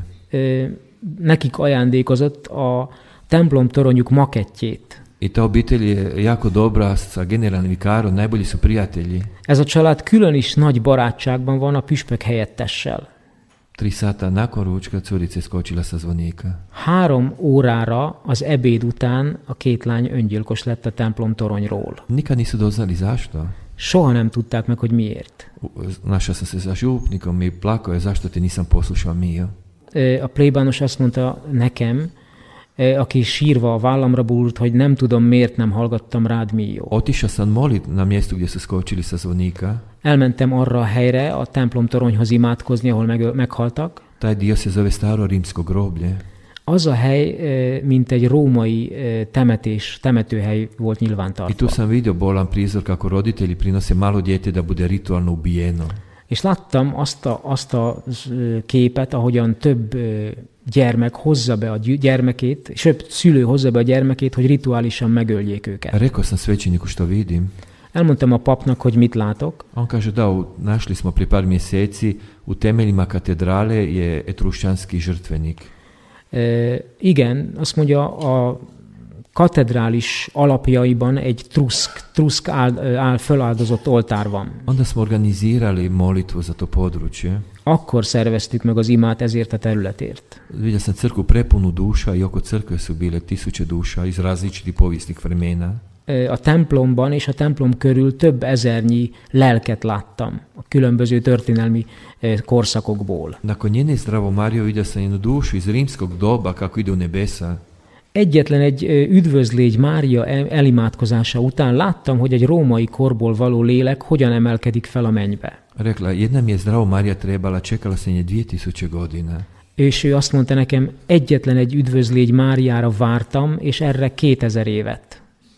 Nekik ajándékozott a templom toronyuk makettjét. I ta obitelj je jako dobra sa generalnim vikarom, najbolji su prijatelji. Ez a család külön is nagy barátságban van a püspök helyettessel. 3 sata nakon ručka curica je skočila sa zvonika. 3 órára az ebéd után a 2 lány öngyilkos lett a templom toronyról. Nikad nisu doznali zašto. Soha nem tudták meg, hogy miért. Našao sam se sa župnikom i plakao je zašto te nisam poslušao Mio. A plébános azt mondta nekem, aki sírva a vállamra bújt, hogy nem tudom, miért nem hallgattam rád, Mio. Otišao sam molit na mjestu gdje su skočili sa zvonika. Elmentem arra a helyre, a templom toronyhoz imádkozni, ahol meghaltak. Taj dio se zove staro rimsko groblje. Az a hely, mint egy római temetőhely volt nyilvántartva. I tu sam vidio bolan prizor kako roditelji prinose malo dijete da bude ritualno ubijeno. És láttam azt a képet, ahogyan több gyermek hozza be a gyermekét, és több szülő hozza be a gyermekét, hogy rituálisan megöljék őket. Rekao sam svećeniku što vidim. Elmondtam a papnak, hogy mit látok. On kaže da, našli smo prije par mjeseci u temeljima katedrale je etrušćanski žrtvenik. Igen, azt mondja, a katedrális alapjaiban egy truszk föláldozott oltár van. Onda smo organizirali molitvu za to područje. Akkor szerveztük meg az imát ezért a területért. Vidio sam crkvu prepunu duša i oko crkve su bile 1000 duša iz različitih povijesnih vremena. A templomban és a templom körül több ezernyi lelket láttam a különböző történelmi korszakokból. Nakon njene Zdravo Marijo vidio sam jednu dušu iz rimskog doba kako ide u nebesa. Egyetlen egy üdvözlégy Mária elimádkozása után láttam, hogy egy római korból való lélek hogyan emelkedik fel a mennybe. Rekla, jedna mi je Zdravo Marija trebala, čekala sam je 2000 godina. És ő azt mondta nekem, egyetlen egy üdvözlégy Máriára vártam, és erre 2000 évet.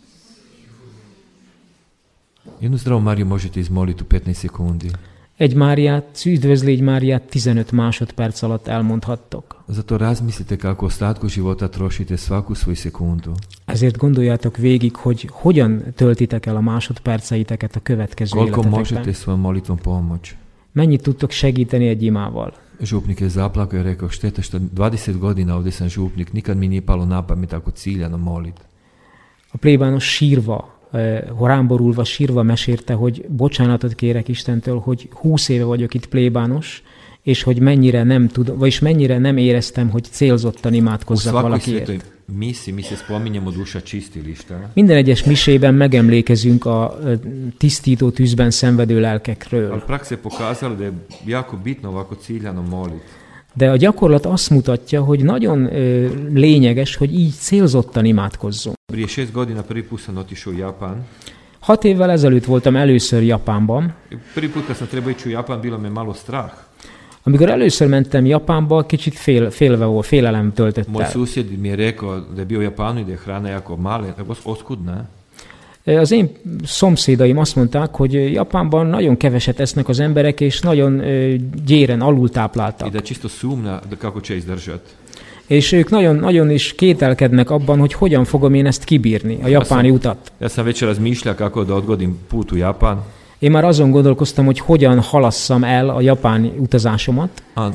Jednu Zdravo Mariju možete izmoliti u 15 sekundi. Egy üdvözlégy Máriát 15 másodperc alatt elmondhattok. Zato razmislite kako ostatku života trošite svaku svoju sekundu. Ezért gondoljátok végig, hogy hogyan töltitek el a másodperceiteket a következő életetekben. Koliko možete svojom molitvom pomoć. Mennyit tudtok segíteni egy imával? Župnik je zaplakao i rekao, šteta što 20 godina ovdje sam župnik, nikad mi nije palo na pamet tako ciljano molit. A plébános sírva, rámborulva, sírva mesélte, hogy bocsánatot kérek Istentől, hogy 20 éve vagyok itt plébános, és hogy mennyire nem tudom, vagyis mennyire nem éreztem, hogy célzottan U imádkozzak svakoj valakiért. svetoj misi mi se spominjemo duša čistilišta. Minden egyes misében megemlékezünk a tisztító tűzben szenvedő lelkekről. Ali praksa je pokazala da je jako bitno ovako ciljano moliti. De a gyakorlat azt mutatja, hogy nagyon lényeges, hogy így célzottan imádkozzunk. Prije 6 godina prvi put sam otišao u Japan. 6 évvel ezelőtt voltam először Japánban. Prvi put kad sam trebao ići u Japan bilo me malo strah. Amikor először mentem Japánba, kicsit félve volt, félelem töltött Moj el. susjed mi je rekao da je bio u Japanu i da je hrana jako male, oskudna. Az én szomszédaim azt mondták, hogy Japánban nagyon keveset esznek az emberek, és nagyon gyéren, I alultápláltak. da čisto sumnja da kako će izdržati. És ők nagyon is kételkednek abban, hogy hogyan fogom én ezt kibírni, a japáni utat. Ja sam već razmišljao kako da odgodim put u Japan. Én már azon gondolkoztam, hogy hogyan halasszam el a japáni utazásomat. A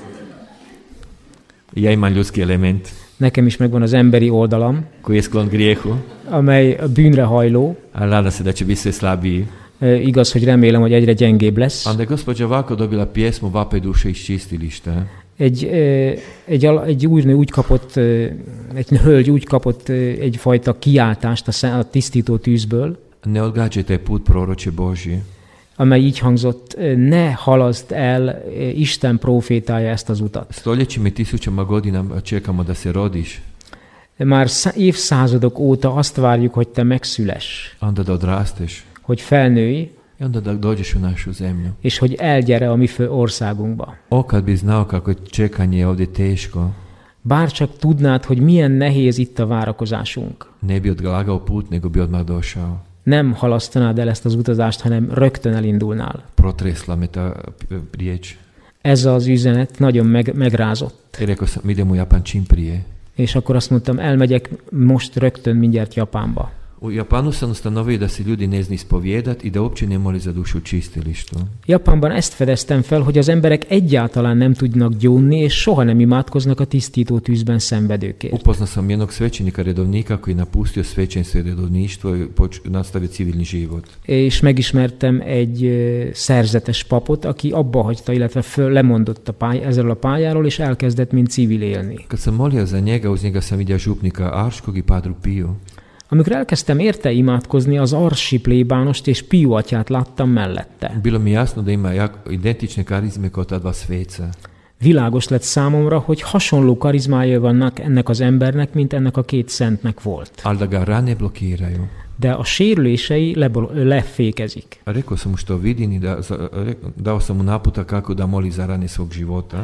ja imam ljudski element Nekem is megvan az emberi oldalam, koji je sklon grijehu, amely a bűnre hajló. a nadam se da će biti sve slabiji. Igaz, hogy remélem, hogy egyre gyengébb lesz. Onda je gospođa ovako dobila pjesmu Vapaj duše iz čistilišta. Egy úrnő úgy kapott, egy hölgy úgy kapott egyfajta kiáltást a tisztító tűzből, Ne odgađaj taj put, proroče Božji. amely így hangzott: ne halaszd el, Isten profétája, ezt az utat. Stoljećima i tisućama godina čekamo da se rodiš, Már évszázadok óta azt várjuk, hogy te megszüless, onda da odrasteš hogy felnőj, i onda da dođeš u našu zemlju. és hogy elgyere a mi országunkba. O, kad bi znao kako je čekanje ovdje teško, Bár csak tudnád, hogy milyen nehéz itt a várakozásunk. ne bi odlagao put, nego bi odmah došao. Nem halasztanád el ezt az utazást, hanem rögtön elindulnál. Protresla me ta riječ. Ez az üzenet nagyon megrázott. I rekao sam, idem u Japan čim prije. És akkor azt mondtam, elmegyek most rögtön mindjárt Japánba. U Japanu sam ustanovio da se ljudi ne zna ispovijedat i da uopće ne moli za dušu u čistilištu. Japánban ezt fedeztem fel, hogy az emberek egyáltalán nem tudnak gyónni, és soha nem imádkoznak a tisztító tűzben szenvedőkért. Upoznao sam jednog svećenika redovnika koji je napustio svećenstvo i redovništvo i nastavio civilni život. És megismertem egy szerzetes papot, aki abba hagyta, illetve lemondott ezzel a pályáról, és elkezdett mint civil élni. Kad sam molio za njega, uz njega sam vidio župnika Arškog i Padru Piju. Amikor elkezdtem érte imádkozni, az Arsi plébánost és Piu atyát láttam mellette. Bilo mi jasno da ima identične karizme kao ta dva sveca. Világos lett számomra, hogy hasonló karizmája vannak ennek az embernek, mint ennek a két szentnek volt. Ali da ga rane blokiraju. De a sérülései lefékezik. Rekao sam mu što vidim i dao sam mu naputak kako da moli za rane svog života.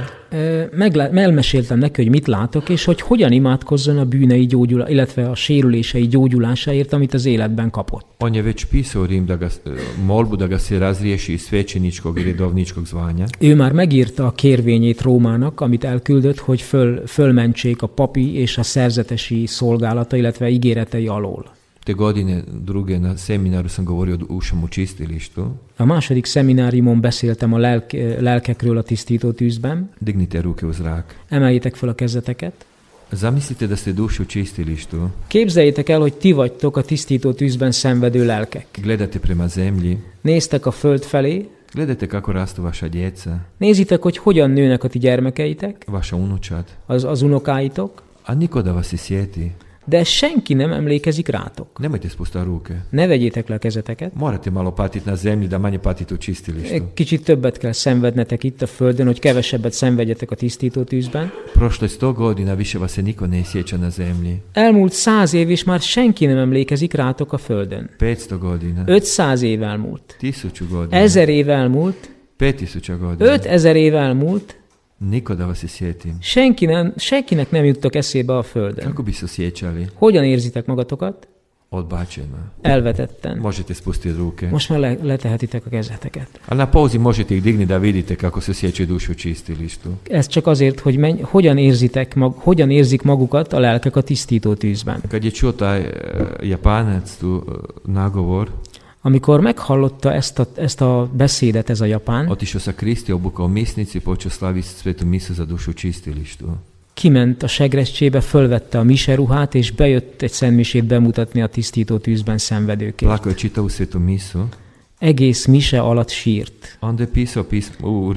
Elmeséltem neki, hogy mit látok, és hogy hogyan imádkozzon a bűnei illetve a sérülései gyógyulásáért, amit az életben kapott. On je već pisao Rim molbu da ga se razriješi iz svećeničkog i redovničkog zvanja. Ő már megírta a kérvényét Rómának, amit elküldött, hogy fölmentsék a papi és a szerzetesi szolgálata, illetve ígéretei alól. Te godine druge na seminaru sam govorio o dušama u čistilištu. A második szemináriumon beszéltem a lelkekről a tisztító tűzben. Dignite ruke u zrak. Emeljétek fel a kezeteket. Zamislite da ste duše u čistilištu. Képzeljétek el, hogy ti vagytok a tisztító tűzben szenvedő lelkek. Gledate prema zemlji. Néztek a föld felé. Gledajte kako rastu vaša djeca. Nézitek, hogy hogyan nőnek a ti gyermekeitek. Vaša unučad. Az unokáitok. A niko da vas se sjeti. De senki nem emlékezik rátok. Nemojte spustiti ruke. Ne vegyétek le a kezeteket. Morate malo patiti na zemlji da manje patite u čistilištu. Kicsit többet kell szenvednetek itt a földön, hogy kevesebbet szenvedjetek a tisztító tűzben. Prošlo je 100 godina, više vas se niko ne sjeća na zemlji. Elmúlt 100 év, és már senki nem emlékezik rátok a földön. 500 godina. 500 év elmúlt. 1000 godina. 1000 év elmúlt. 5000 godina. 5000 év elmúlt. Niko da vas se sjetim. Senkinek nem juttok eszébe a földön. Kako bi se osjećali? Hogyan érzitek magatokat? Odbačeno. Elvetetten. Možete spustiti ruke. Most már letehetitek a kezeteket. Ali na pauzi možete ih digni da vidite kako se osjećaju duše u čistilištu. Ez csak azért, hogy hogyan érzik magukat a lelkek a tisztító tűzben. Kad je čuo taj Japanac tu nagovor, amikor meghallotta ezt a beszédet ez a japán, otišao sa Kristi, obukao misnici, počeo slaviti svetu misu za dušu u čistilištu. Kiment a segreccsébe, fölvette a miseruhát, és bejött egy szentmisét bemutatni a tisztító tűzben szenvedőkért. Plakao je čitavu svetu misu. Egész mise alatt sírt. Onda je pisao pismo u Rim.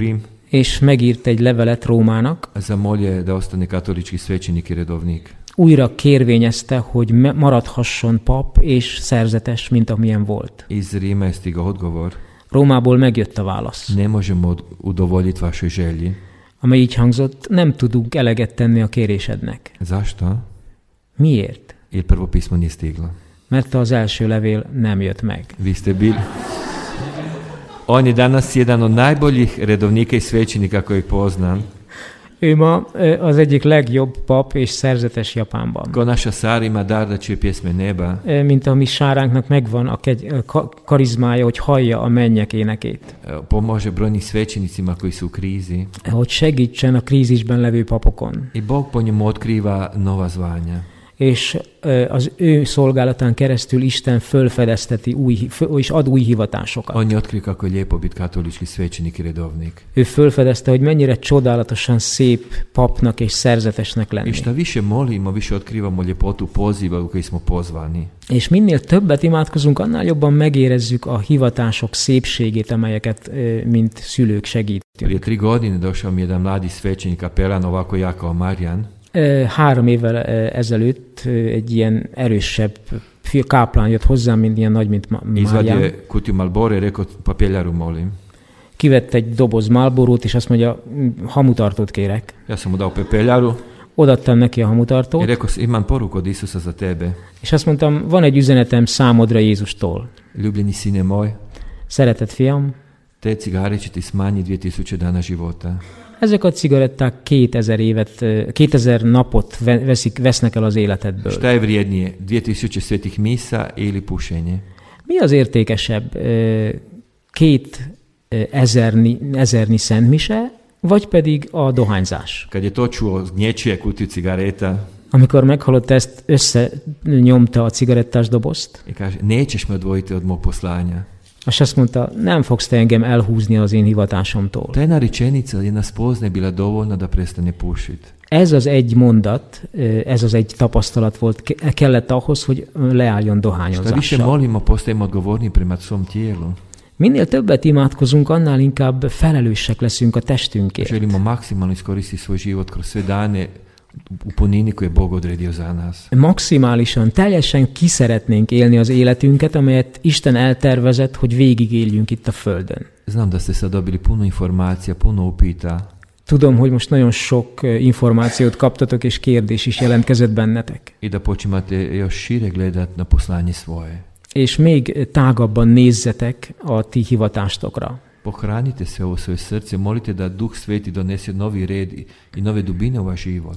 és megírt egy levelet Rómának, zamolje da ostane katolički svećenik i redovnik. újra kérvényezte, hogy maradhasson pap és szerzetes, mint amilyen volt. Iz Rima je stigao odgovor. Rómából megjött a válasz, Ne možemo udovoljiti vašoj želji. amely így hangzott: nem tudunk eleget tenni a kérésednek. Zašto? Miért? Jer prvo pismo nije stiglo. Mert az első levél nem jött meg. Vi ste bili... On je danas jedan od najboljih redovnika i svećenika kojeg poznam. Ő ma az egyik legjobb pap és szerzetes Japánban. Ko naša Sara ima dar da čuje pjesme neba. Mint a mi Sáránknak megvan a karizmája, hogy hallja a mennyek énekét. Pomože brojnim svećenicima koji su u krizi. Hogy segítsen a krízisben levő papokon. I Bog po njemu otkriva nova zvanja. És az ő szolgálatán keresztül Isten fölfedezteti és ad új hivatásokat. On je otkrio kako je lijepo biti katolički svećenik i redovnik. Ő fölfedezte, hogy mennyire csodálatosan szép papnak és szerzetesnek lenni. I šta više molimo, više otkrivamo ljepotu poziva u koji smo pozvani. És minél többet imádkozunk, annál jobban megérezzük a hivatások szépségét, amelyeket mint szülők segítünk. Prije 3 godine došao mi jedan mladi svećenik kapelan, ovako ja kao Marijan. 3 évvel ezelőtt egy ilyen erősebb káplán jött hozzám, mint ilyen nagy, mint Márián. Izvadio kutiju Marlboro i rekao, papeljaru molim. Kivett egy doboz Marlborót, és azt mondja, hamutartót kérek. Ja sam mu dao pepeljaru. Odaadtam neki a I hamutartót. rekao, imam poruku od Isusa za tebe. És azt mondtam, van egy üzenetem számodra Jézustól. Ljubljeni sine moj, Szeretett fiam, te cigare će ti smanjiti 2000 dana života. ezek a cigaretták 2000 napot vesznek el az életedből. Šta je vrijednije, 2000 svetih misa ili pušenje? Mi az értékesebb? 2000 szentmise, vagy pedig a dohányzás? Kad je to čuo, gnječuje kutiju cigareta. Amikor meghallott ezt, összenyomta a cigarettás dobozt, I kaže, nećeš me odvojiti od mog poslanja. és azt mondta, nem fogsz te engem elhúzni az én hivatásomtól. Ta jedna rečenica, jedna spoznaja je bila dovoljna da prestane pušiti. Ez az egy mondat, ez az egy tapasztalat volt, kellett ahhoz, hogy leálljon Šta više dohányozással. molimo, postajemo odgovorni prema svom tijelu. Minél többet imádkozunk, annál inkább felelősek leszünk a testünkért. Želimo maksimalno iskoristiti svoj život kroz sve dane u punini koju je Bog odredio za nas. Maximálisan, teljesen ki szeretnénk élni az életünket, amelyet Isten eltervezett, hogy végigéljünk itt a Földön. Znam da ste sad dobili puno informacija, puno upita. Tudom, hogy most nagyon sok információt kaptatok, és kérdés is jelentkezett bennetek. I da počimate još šire gledat na poslanje svoje. És még tágabban nézzetek a ti hivatástokra. Pohranite sve ovo svoje srce, molite da Duh Sveti donese novi red i nove dubine u vaš život.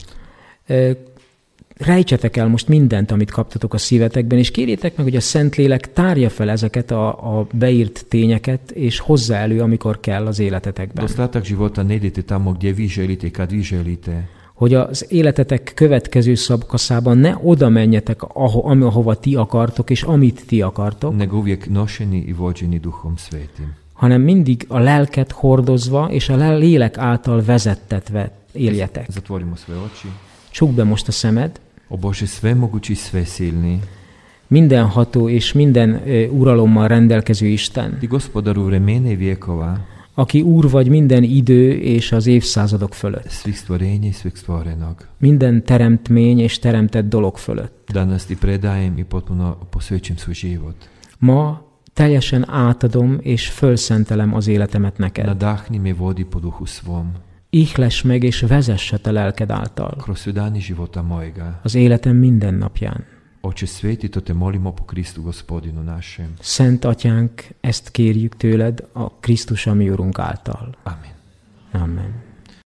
Rejtsetek el most mindent, amit kaptatok a szívetekben, és kérjétek meg, hogy a Szentlélek tárja fel ezeket a beírt tényeket, és hozza elő, amikor kell az életetekben. Ostatak života ne idete tamo gdje vi želite i kad vi želite. Hogy az életetek következő szakaszában ne oda menjetek, ahova ti akartok, és amit ti akartok, Nego uvijek nošeni i vođeni Duhom Svetim. hanem mindig a lelket hordozva, és a lélek által vezettetve éljetek. Zatvorimo sve oči. Csukd be most a szemed. O Bože, svemogući, svesilni. Mindenható és minden uralommal rendelkező Isten, Ti gospodaru vremena i vjekova, aki úr vagy minden idő és az évszázadok fölött, svih stvorenja i sveg stvorenog. minden teremtmény és teremtett dolog fölött. Danas ti predajem i potpuno posvećujem svoj život. Ma teljesen átadom és fölszentelem az életemet neked. Nadahni me, vodi po duhu svom. Ihless meg és vezess a te lelked által Kroz sve dani života mojega. az életem minden napján. Oče sveti, to te molimo po Kristu gospodinu našem. Szent Atyánk, ezt kérjük tőled a Krisztus, ami Urunk által. Amen. Amen.